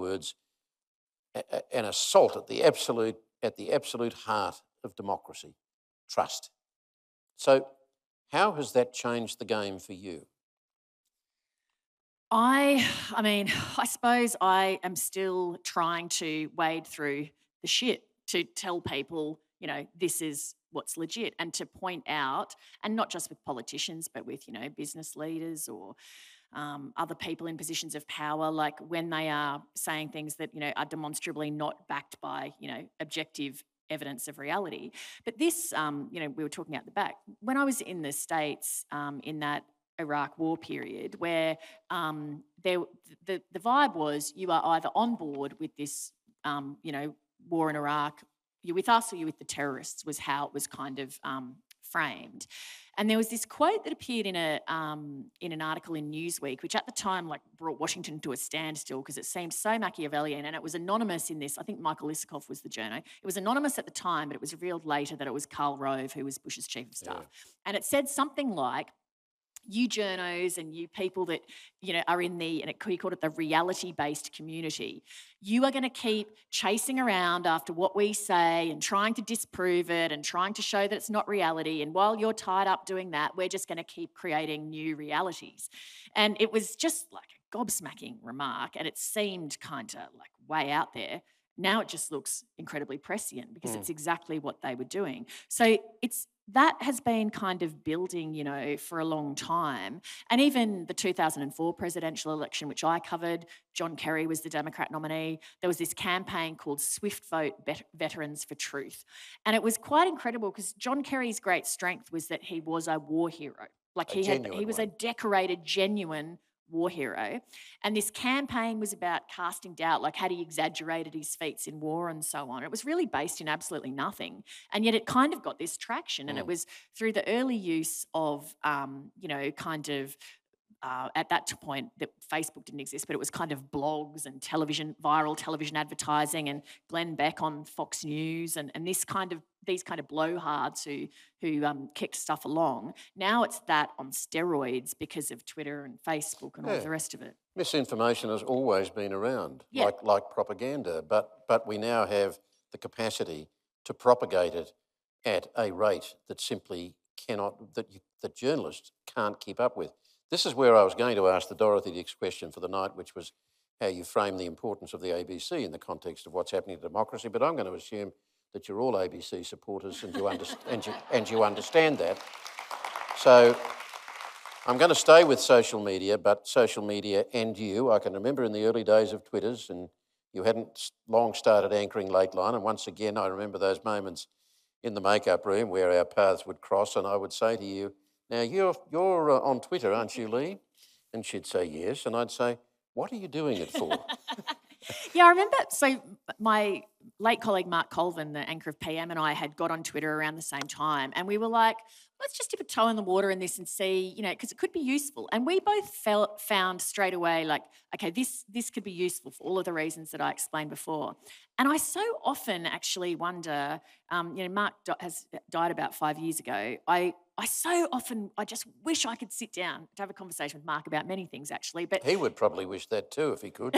an assault at the absolute heart of democracy, trust. So, how has that changed the game for you? I suppose I am still trying to wade through the shit to tell people, this is what's legit, and to point out, and not just with politicians, but with, business leaders or other people in positions of power, like when they are saying things that, are demonstrably not backed by, objective evidence of reality. But this, we were talking out the back, when I was in the States in that Iraq war period, where the vibe was you are either on board with this, war in Iraq, you're with us or you're with the terrorists, was how it was kind of framed. And there was this quote that appeared in an article in Newsweek, which at the time brought Washington to a standstill because it seemed so Machiavellian, and it was anonymous in this. I think Michael Isikoff was the journo. It was anonymous at the time, but it was revealed later that it was Karl Rove, who was Bush's chief of staff. Yeah. And it said something like, you journos and you people that, are in he called it the reality-based community, you are going to keep chasing around after what we say and trying to disprove it and trying to show that it's not reality. And while you're tied up doing that, we're just going to keep creating new realities. And it was just like a gobsmacking remark, and it seemed kind of like way out there. Now it just looks incredibly prescient because it's exactly what they were doing. So that has been kind of building, for a long time. And even the 2004 presidential election, which I covered, John Kerry was the Democrat nominee. There was this campaign called Swift Vote Veterans for Truth. And it was quite incredible because John Kerry's great strength was that he was a war hero. He was a decorated, genuine war hero. And this campaign was about casting doubt, had he exaggerated his feats in war and so on. It was really based in absolutely nothing. And yet it kind of got this traction. And it was through the early use of, kind of at that point, Facebook didn't exist, but it was kind of blogs and viral television advertising, and Glenn Beck on Fox News, and these kind of blowhards who kicked stuff along. Now it's that on steroids because of Twitter and Facebook and all the rest of it. Misinformation has always been around, like propaganda, but we now have the capacity to propagate it at a rate that simply that journalists can't keep up with. This is where I was going to ask the Dorothy Dix question for the night, which was how you frame the importance of the ABC in the context of what's happening to democracy. But I'm going to assume that you're all ABC supporters and you understand that. So I'm going to stay with social media, but social media and you. I can remember in the early days of Twitters, and you hadn't long started anchoring Lateline, and once again I remember those moments in the makeup room where our paths would cross, and I would say to you, now you're on Twitter, aren't you, Lee? And she'd say yes, and I'd say, what are you doing it for? Yeah, I remember, so my late colleague Mark Colvin, the anchor of PM, and I had got on Twitter around the same time, and we were like, let's just dip a toe in the water in this and see, because it could be useful. And we both found straight away, like, okay, this could be useful for all of the reasons that I explained before. And I so often actually wonder, Mark has died about 5 years ago. I just wish I could sit down to have a conversation with Mark about many things, actually. But he would probably wish that too if he could.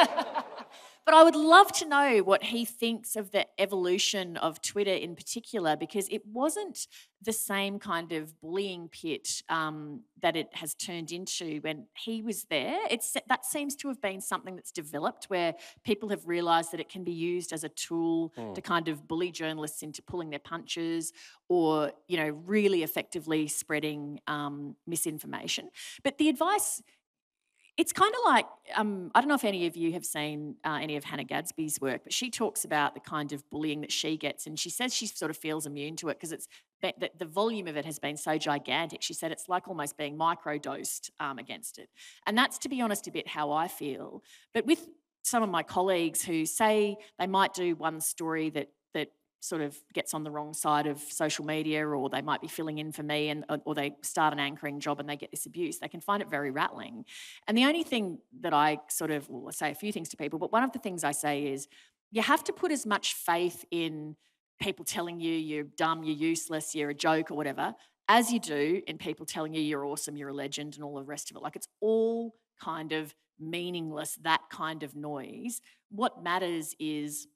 But I would love to know what he thinks of the evolution of Twitter in particular, because it wasn't the same kind of bullying pit that it has turned into when he was there. That seems to have been something that's developed where people have realised that it can be used as a tool to kind of bully journalists into pulling their punches or, really effectively spreading misinformation. But the advice... It's kind of like, I don't know if any of you have seen any of Hannah Gadsby's work, but she talks about the kind of bullying that she gets, and she says she sort of feels immune to it because the volume of it has been so gigantic. She said it's like almost being microdosed against it. And that's, to be honest, a bit how I feel. But with some of my colleagues who say they might do one story that sort of gets on the wrong side of social media, or they might be filling in for me, or they start an anchoring job and they get this abuse, they can find it very rattling. And the only thing that I say a few things to people, but one of the things I say is you have to put as much faith in people telling you you're dumb, you're useless, you're a joke or whatever, as you do in people telling you you're awesome, you're a legend and all the rest of it. Like, it's all kind of meaningless, that kind of noise. What matters is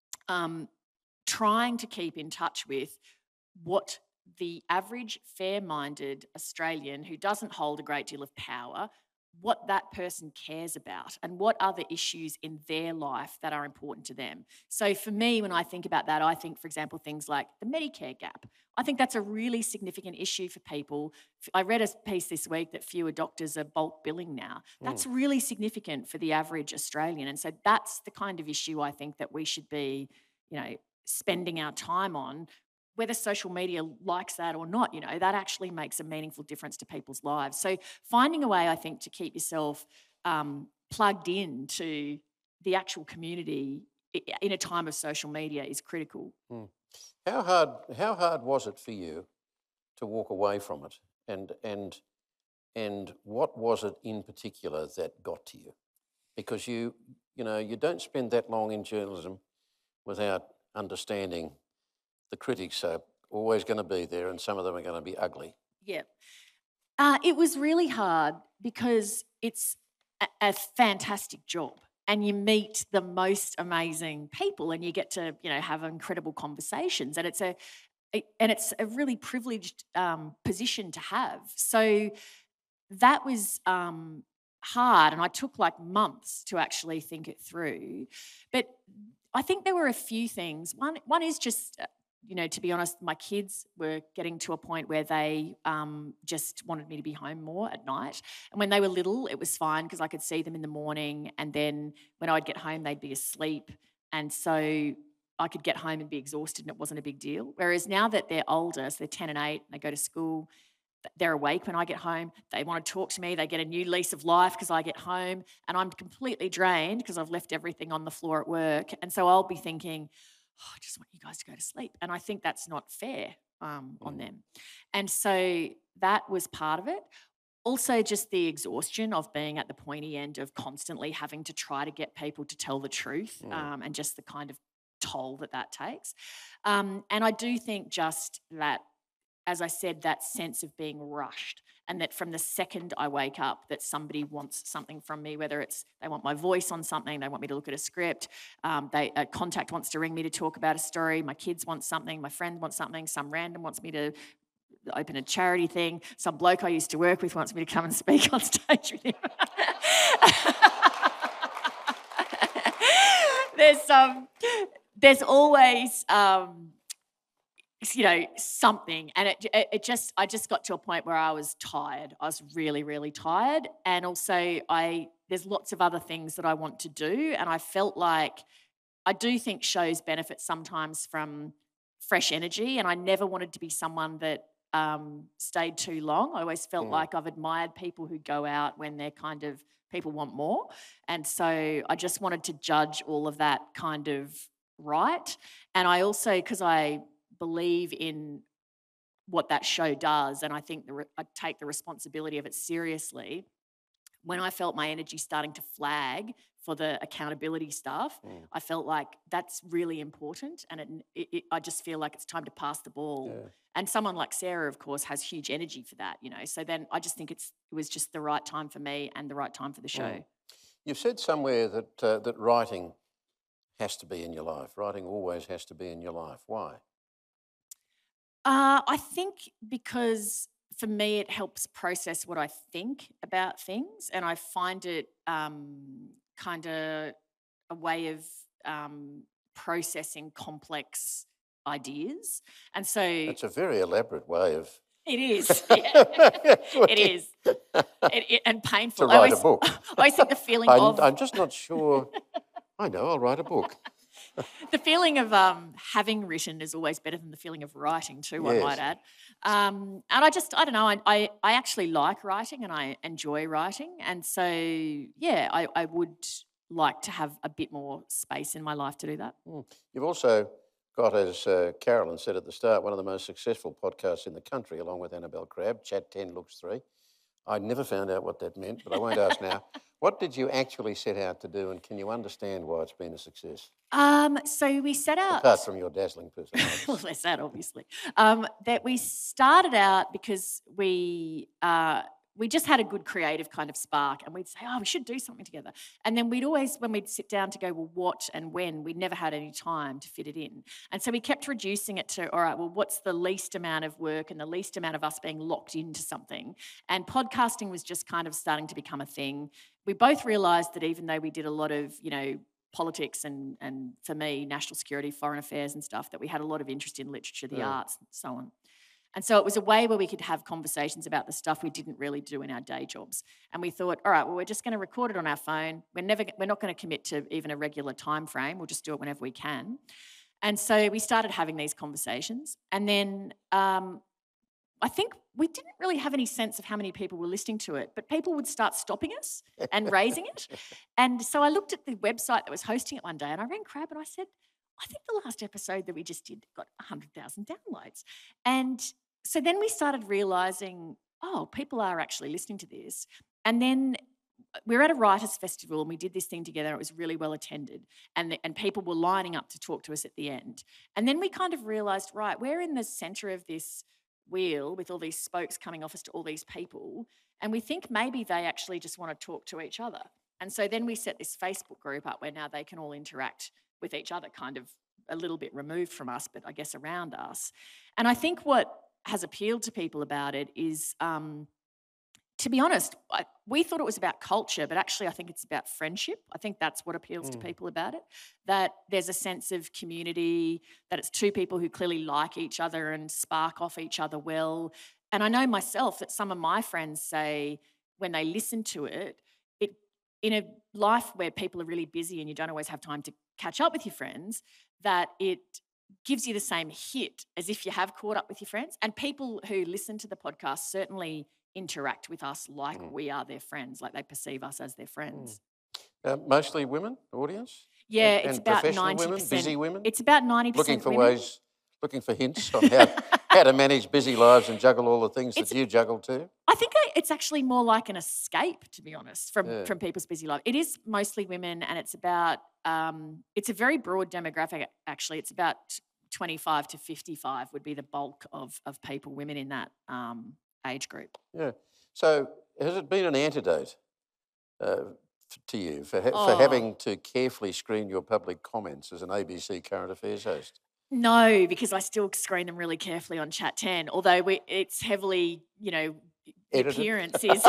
trying to keep in touch with what the average fair-minded Australian who doesn't hold a great deal of power, what that person cares about and what are the issues in their life that are important to them. So for me, when I think about that, I think, for example, things like the Medicare gap. I think that's a really significant issue for people. I read a piece this week that fewer doctors are bulk billing now. That's really significant for the average Australian. And so that's the kind of issue I think that we should be, spending our time on, whether social media likes that or not, that actually makes a meaningful difference to people's lives. So finding a way, I think, to keep yourself plugged in to the actual community in a time of social media is critical. How hard was it for you to walk away from it? And what was it in particular that got to you? Because you don't spend that long in journalism without understanding the critics are always going to be there, and some of them are going to be ugly. Yeah. It was really hard because it's a fantastic job and you meet the most amazing people and you get to, have incredible conversations, and it's a really privileged position to have. So that was hard, and I took like months to actually think it through. But I think there were a few things. One is just, to be honest, my kids were getting to a point where they just wanted me to be home more at night. And when they were little, it was fine because I could see them in the morning, and then when I'd get home, they'd be asleep. And so I could get home and be exhausted and it wasn't a big deal. Whereas now that they're older, so they're 10 and 8, they go to school, they're awake when I get home, they want to talk to me, they get a new lease of life because I get home, and I'm completely drained because I've left everything on the floor at work. And so I'll be thinking, I just want you guys to go to sleep. And I think that's not fair on them. And so that was part of it. Also, just the exhaustion of being at the pointy end of constantly having to try to get people to tell the truth, and just the kind of toll that takes. And I do think just that, as I said, that sense of being rushed, and that from the second I wake up that somebody wants something from me, whether it's they want my voice on something, they want me to look at a script, a contact wants to ring me to talk about a story, my kids want something, my friend wants something, some random wants me to open a charity thing, some bloke I used to work with wants me to come and speak on stage with him. There's always something, and I just got to a point where I was tired. I was really, really tired, and also there's lots of other things that I want to do, and I felt like I do think shows benefit sometimes from fresh energy, and I never wanted to be someone that stayed too long. I always felt like I've admired people who go out when they're kind of people want more, and so I just wanted to judge all of that kind of right. And I also, because I believe in what that show does, and I think I take the responsibility of it seriously. When I felt my energy starting to flag for the accountability stuff, I felt like that's really important, and I just feel like it's time to pass the ball. Yeah. And someone like Sarah, of course, has huge energy for that, So then I just think it was just the right time for me and the right time for the show. You've said somewhere that that writing has to be in your life. Writing always has to be in your life. Why? I think because for me it helps process what I think about things, and I find it kind of a way of processing complex ideas. And so it's a very elaborate way of... It is. Yeah. It is. And painful. To write a book. I always think the feeling of... I'm just not sure... I know, I'll write a book. The feeling of having written is always better than the feeling of writing too, I might add. And I don't know, I actually like writing and I enjoy writing. And so, yeah, I would like to have a bit more space in my life to do that. You've also got, as Carolyn said at the start, one of the most successful podcasts in the country, along with Annabelle Crabb, Chat 10 Looks 3. I never found out what that meant, but I won't ask now. What did you actually set out to do, and can you understand why it's been a success? So we set out... Apart from your dazzling personality. Well, there's that, obviously. That we started out because we just had a good creative kind of spark, and we'd say, we should do something together. And then we'd always, when we'd sit down to go, well, what and when, we'd never had any time to fit it in. And so we kept reducing it to, all right, well, what's the least amount of work and the least amount of us being locked into something? And podcasting was just kind of starting to become a thing. We both realised that even though we did a lot of, politics and for me, national security, foreign affairs and stuff, that we had a lot of interest in literature, the arts, and so on. And so it was a way where we could have conversations about the stuff we didn't really do in our day jobs. And we thought, all right, well, we're just going to record it on our phone. We're not going to commit to even a regular time frame. We'll just do it whenever we can. And so we started having these conversations. And then I think we didn't really have any sense of how many people were listening to it, but people would start stopping us and raising it. And so I looked at the website that was hosting it one day, and I rang Crabb and I said, I think the last episode that we just did got 100,000 downloads. And so then we started realising, people are actually listening to this. And then we were at a writers' festival and we did this thing together. It was really well attended, and people were lining up to talk to us at the end. And then we kind of realised, right, we're in the centre of this wheel with all these spokes coming off us to all these people, and we think maybe they actually just want to talk to each other. And so then we set this Facebook group up where now they can all interact with each other, kind of a little bit removed from us, but I guess around us. And I think what has appealed to people about it is, to be honest, we thought it was about culture, but actually I think it's about friendship. I think that's what appeals to people about it, that there's a sense of community, that it's two people who clearly like each other and spark off each other well. And I know myself that some of my friends say when they listen to it, in a life where people are really busy and you don't always have time to catch up with your friends, that it gives you the same hit as if you have caught up with your friends. And people who listen to the podcast certainly interact with us like we are their friends, like they perceive us as their friends. Mostly women, audience? Yeah, and it's about 90%. Women, busy women? It's about 90% looking for hints on how to manage busy lives and juggle all the things that you juggle too? I think it's actually more like an escape, to be honest, from people's busy life. It is mostly women, and it's about it's a very broad demographic. Actually, it's about 25 to 55 would be the bulk of people, women in that age group. Yeah. So has it been an antidote to you for having to carefully screen your public comments as an ABC current affairs host? No, because I still screen them really carefully on Chat 10, although it's heavily, the Edited? appearance is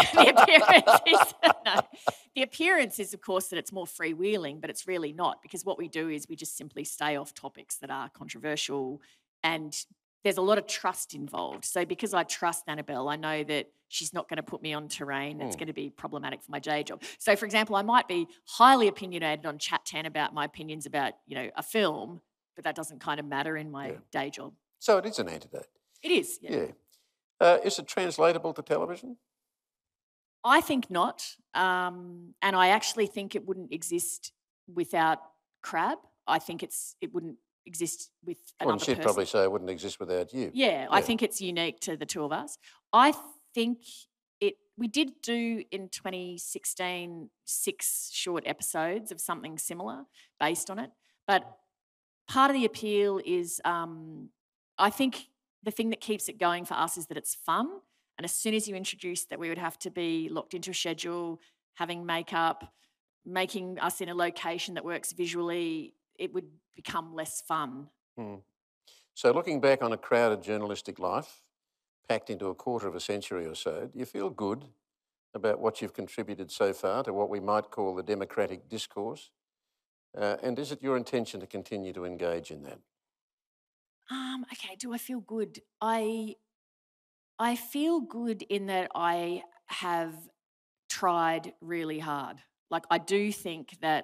the appearance is, of course, that it's more freewheeling, but it's really not, because what we do is we just simply stay off topics that are controversial, and there's a lot of trust involved. So because I trust Annabelle, I know that she's not going to put me on terrain that's going to be problematic for my day job. So, for example, I might be highly opinionated on Chat 10 about my opinions about, a film, but that doesn't kind of matter in my day job. So it is an antidote. It is, Yeah. Is it translatable to television? I think not. And I actually think it wouldn't exist without Crab. I think it wouldn't exist with another Well, she'd person. probably say it wouldn't exist without you. Yeah, I think it's unique to the two of us. I think we did do in 2016 6 short episodes of something similar based on it. But part of the appeal is I think the thing that keeps it going for us is that it's fun. And as soon as you introduce that we would have to be locked into a schedule, having makeup, making us in a location that works visually, it would become less fun. So looking back on a crowded journalistic life, packed into a quarter of a century or so, do you feel good about what you've contributed so far to what we might call the democratic discourse? And is it your intention to continue to engage in that? Okay, do I feel good? I feel good in that I have tried really hard. Like, I do think that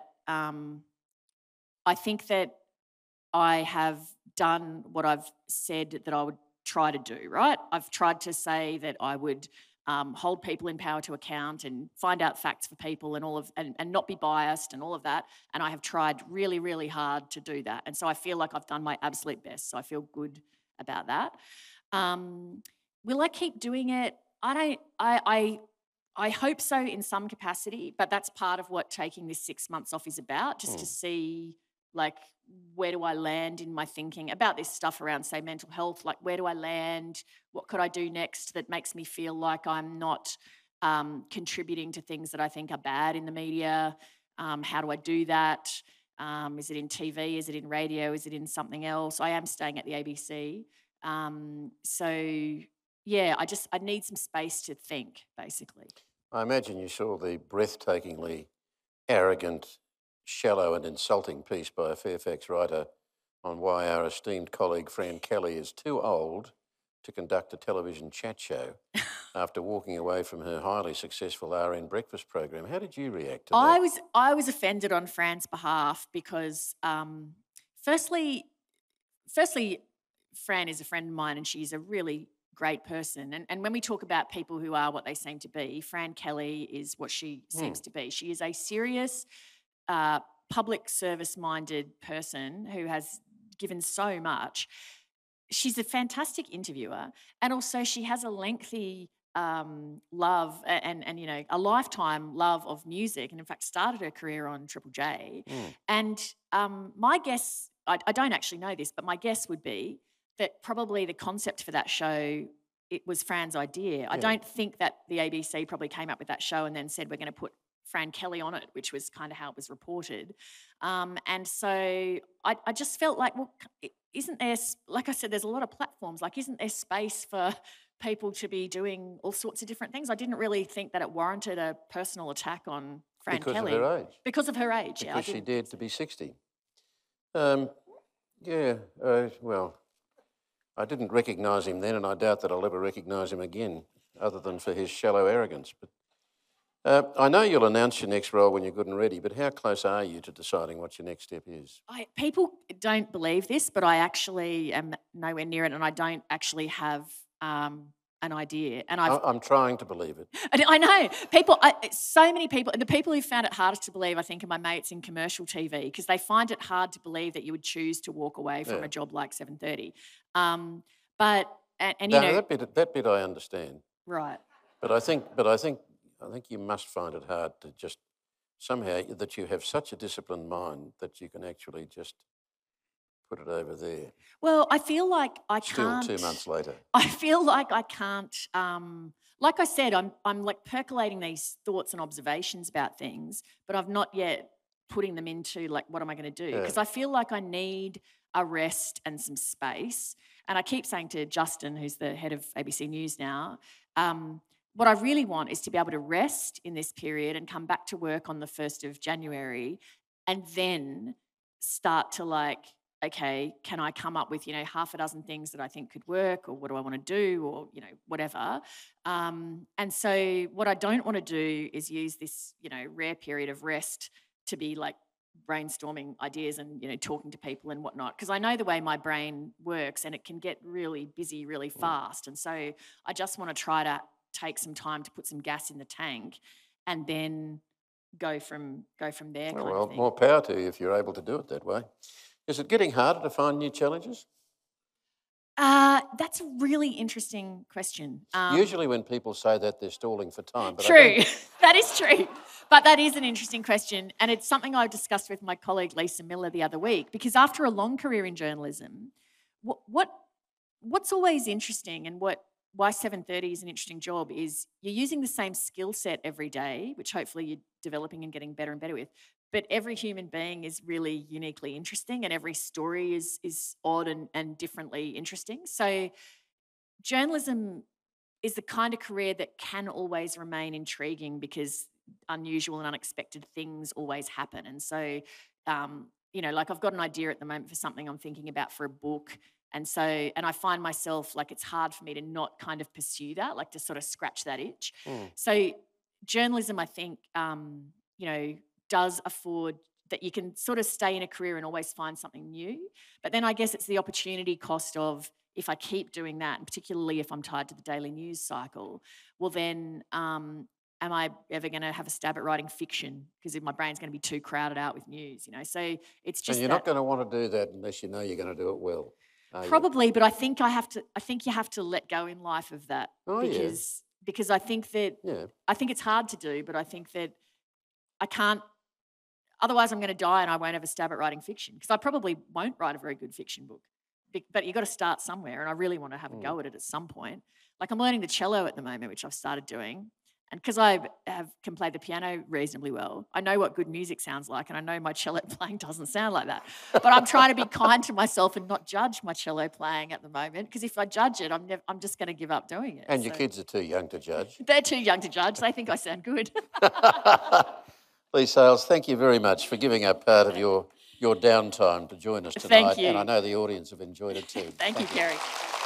I have done what I've said that I would try to do, right? I've tried to say that I would hold people in power to account and find out facts for people and not be biased and all of that. And I have tried really, really hard to do that. And so I feel like I've done my absolute best. So I feel good about that. Will I keep doing it? I hope so in some capacity, but that's part of what taking this 6 months off is about, just to see, like, where do I land in my thinking about this stuff around, say, mental health? Like, where do I land? What could I do next that makes me feel like I'm not contributing to things that I think are bad in the media? How do I do that? Is it in TV? Is it in radio? Is it in something else? I am staying at the ABC. So, yeah, I need some space to think, basically. I imagine you saw the breathtakingly arrogant, shallow and insulting piece by a Fairfax writer on why our esteemed colleague Fran Kelly is too old to conduct a television chat show after walking away from her highly successful RN breakfast program. How did you react to that? I was offended on Fran's behalf because, firstly, Fran is a friend of mine and she's a really great person. And when we talk about people who are what they seem to be, Fran Kelly is what she seems to be. She is a serious, public service-minded person who has given so much. She's a fantastic interviewer, and also she has a lengthy love and a lifetime love of music, and in fact started her career on Triple J. And my guess, I don't actually know this, but my guess would be that probably the concept for that show, it was Fran's idea. I don't think that the ABC probably came up with that show and then said, we're going to put Fran Kelly on it, which was kind of how it was reported. And so I just felt like, well, isn't there, like I said, there's a lot of platforms, like isn't there space for people to be doing all sorts of different things? I didn't really think that it warranted a personal attack on Fran Kelly. Because of her age. Because of her age, Because she dared to be 60. Well, I didn't recognise him then, and I doubt that I'll ever recognise him again, other than for his shallow arrogance. But I know you'll announce your next role when you're good and ready, but how close are you to deciding what your next step is? People don't believe this, but I actually am nowhere near it, and I don't actually have an idea. And I'm trying to believe it. I know. So many people, and the people who found it hardest to believe, I think, are my mates in commercial TV, because they find it hard to believe that you would choose to walk away from a job like 7:30. That bit I understand. Right. But I think you must find it hard to just somehow that you have such a disciplined mind that you can actually just put it over there. Well, I feel like I Still can't. 2 months later. I feel like I can't. Like I said, I'm like percolating these thoughts and observations about things, but I've not yet putting them into like what am I going to do? Because I feel like I need a rest and some space. And I keep saying to Justin, who's the head of ABC News now, what I really want is to be able to rest in this period and come back to work on the 1st of January and then start to like, okay, can I come up with, half a dozen things that I think could work, or what do I want to do, or, whatever. And so what I don't want to do is use this, rare period of rest to be like brainstorming ideas and, talking to people and whatnot, because I know the way my brain works and it can get really busy really fast. And so I just want to try to take some time to put some gas in the tank and then go from there. Well, more power to you if you're able to do it that way. Is it getting harder to find new challenges? That's a really interesting question. Usually when people say that, they're stalling for time. But true, that is true. But that is an interesting question. And it's something I discussed with my colleague Lisa Miller the other week, because after a long career in journalism, what's always interesting and why 7:30 is an interesting job is you're using the same skill set every day, which hopefully you're developing and getting better and better with. But every human being is really uniquely interesting, and every story is odd and differently interesting. So journalism is the kind of career that can always remain intriguing because unusual and unexpected things always happen. And so, like I've got an idea at the moment for something I'm thinking about for a book. And I find myself like it's hard for me to not kind of pursue that, like to sort of scratch that itch. So journalism, I think, does afford that you can sort of stay in a career and always find something new. But then I guess it's the opportunity cost of if I keep doing that, and particularly if I'm tied to the daily news cycle, well then am I ever going to have a stab at writing fiction? Because my brain's going to be too crowded out with news, So it's just. And you're not going to want to do that unless you know you're going to do it well. Probably, but I think you have to let go in life of that because I think that I think it's hard to do, but I think that I can't. Otherwise, I'm going to die and I won't have a stab at writing fiction, because I probably won't write a very good fiction book. But you've got to start somewhere, and I really want to have a go at it at some point. Like I'm learning the cello at the moment, which I've started doing. And because I can play the piano reasonably well, I know what good music sounds like, and I know my cello playing doesn't sound like that. But I'm trying to be kind to myself and not judge my cello playing at the moment, because if I judge it, I'm just going to give up doing it. And your kids are too young to judge. They're too young to judge. They think I sound good. Leigh Sales, thank you very much for giving up part of your downtime to join us tonight. Thank you. And I know the audience have enjoyed it too. Thank you, Kerry.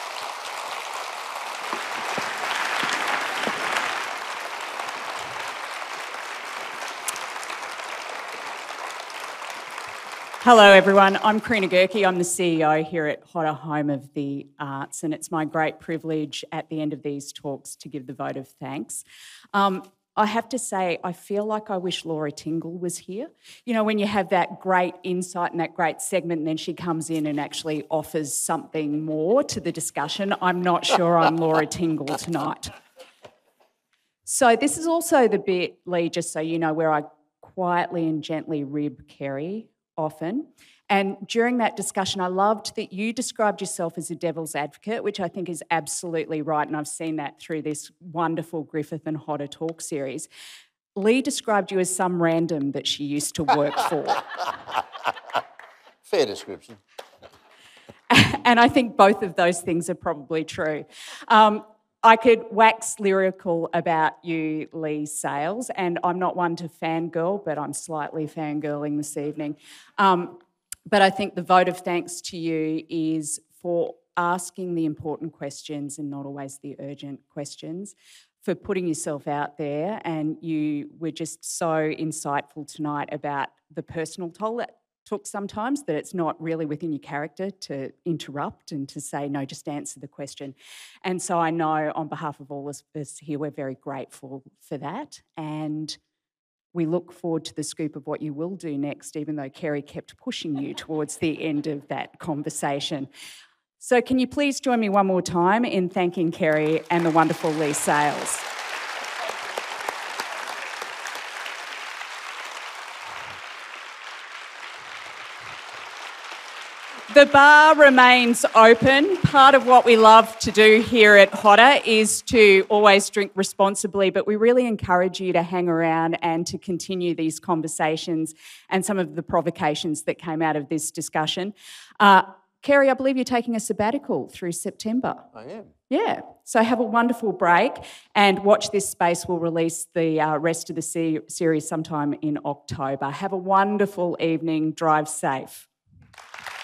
Hello everyone, I'm Karina Gerke. I'm the CEO here at Hotter, Home of the Arts, and it's my great privilege at the end of these talks to give the vote of thanks. I have to say, I feel like I wish Laura Tingle was here. When you have that great insight and that great segment and then she comes in and actually offers something more to the discussion, I'm not sure I'm Laura Tingle tonight. So this is also the bit, Leigh, just so you know, where I quietly and gently rib Kerry often. And during that discussion, I loved that you described yourself as a devil's advocate, which I think is absolutely right, and I've seen that through this wonderful Griffith and Hotter talk series. Leigh described you as some random that she used to work for. Fair description. And I think both of those things are probably true. I could wax lyrical about you, Leigh Sales, and I'm not one to fangirl, but I'm slightly fangirling this evening. But I think the vote of thanks to you is for asking the important questions and not always the urgent questions, for putting yourself out there, and you were just so insightful tonight about the personal toll that took sometimes, that it's not really within your character to interrupt and to say, no, just answer the question. And so I know on behalf of all of us here, we're very grateful for that. And we look forward to the scoop of what you will do next, even though Kerry kept pushing you towards the end of that conversation. So can you please join me one more time in thanking Kerry and the wonderful Leigh Sales? The bar remains open. Part of what we love to do here at Hotter is to always drink responsibly, but we really encourage you to hang around and to continue these conversations and some of the provocations that came out of this discussion. Kerry, I believe you're taking a sabbatical through September. I am. Yeah, so have a wonderful break and watch this space. We'll release the rest of the series sometime in October. Have a wonderful evening. Drive safe.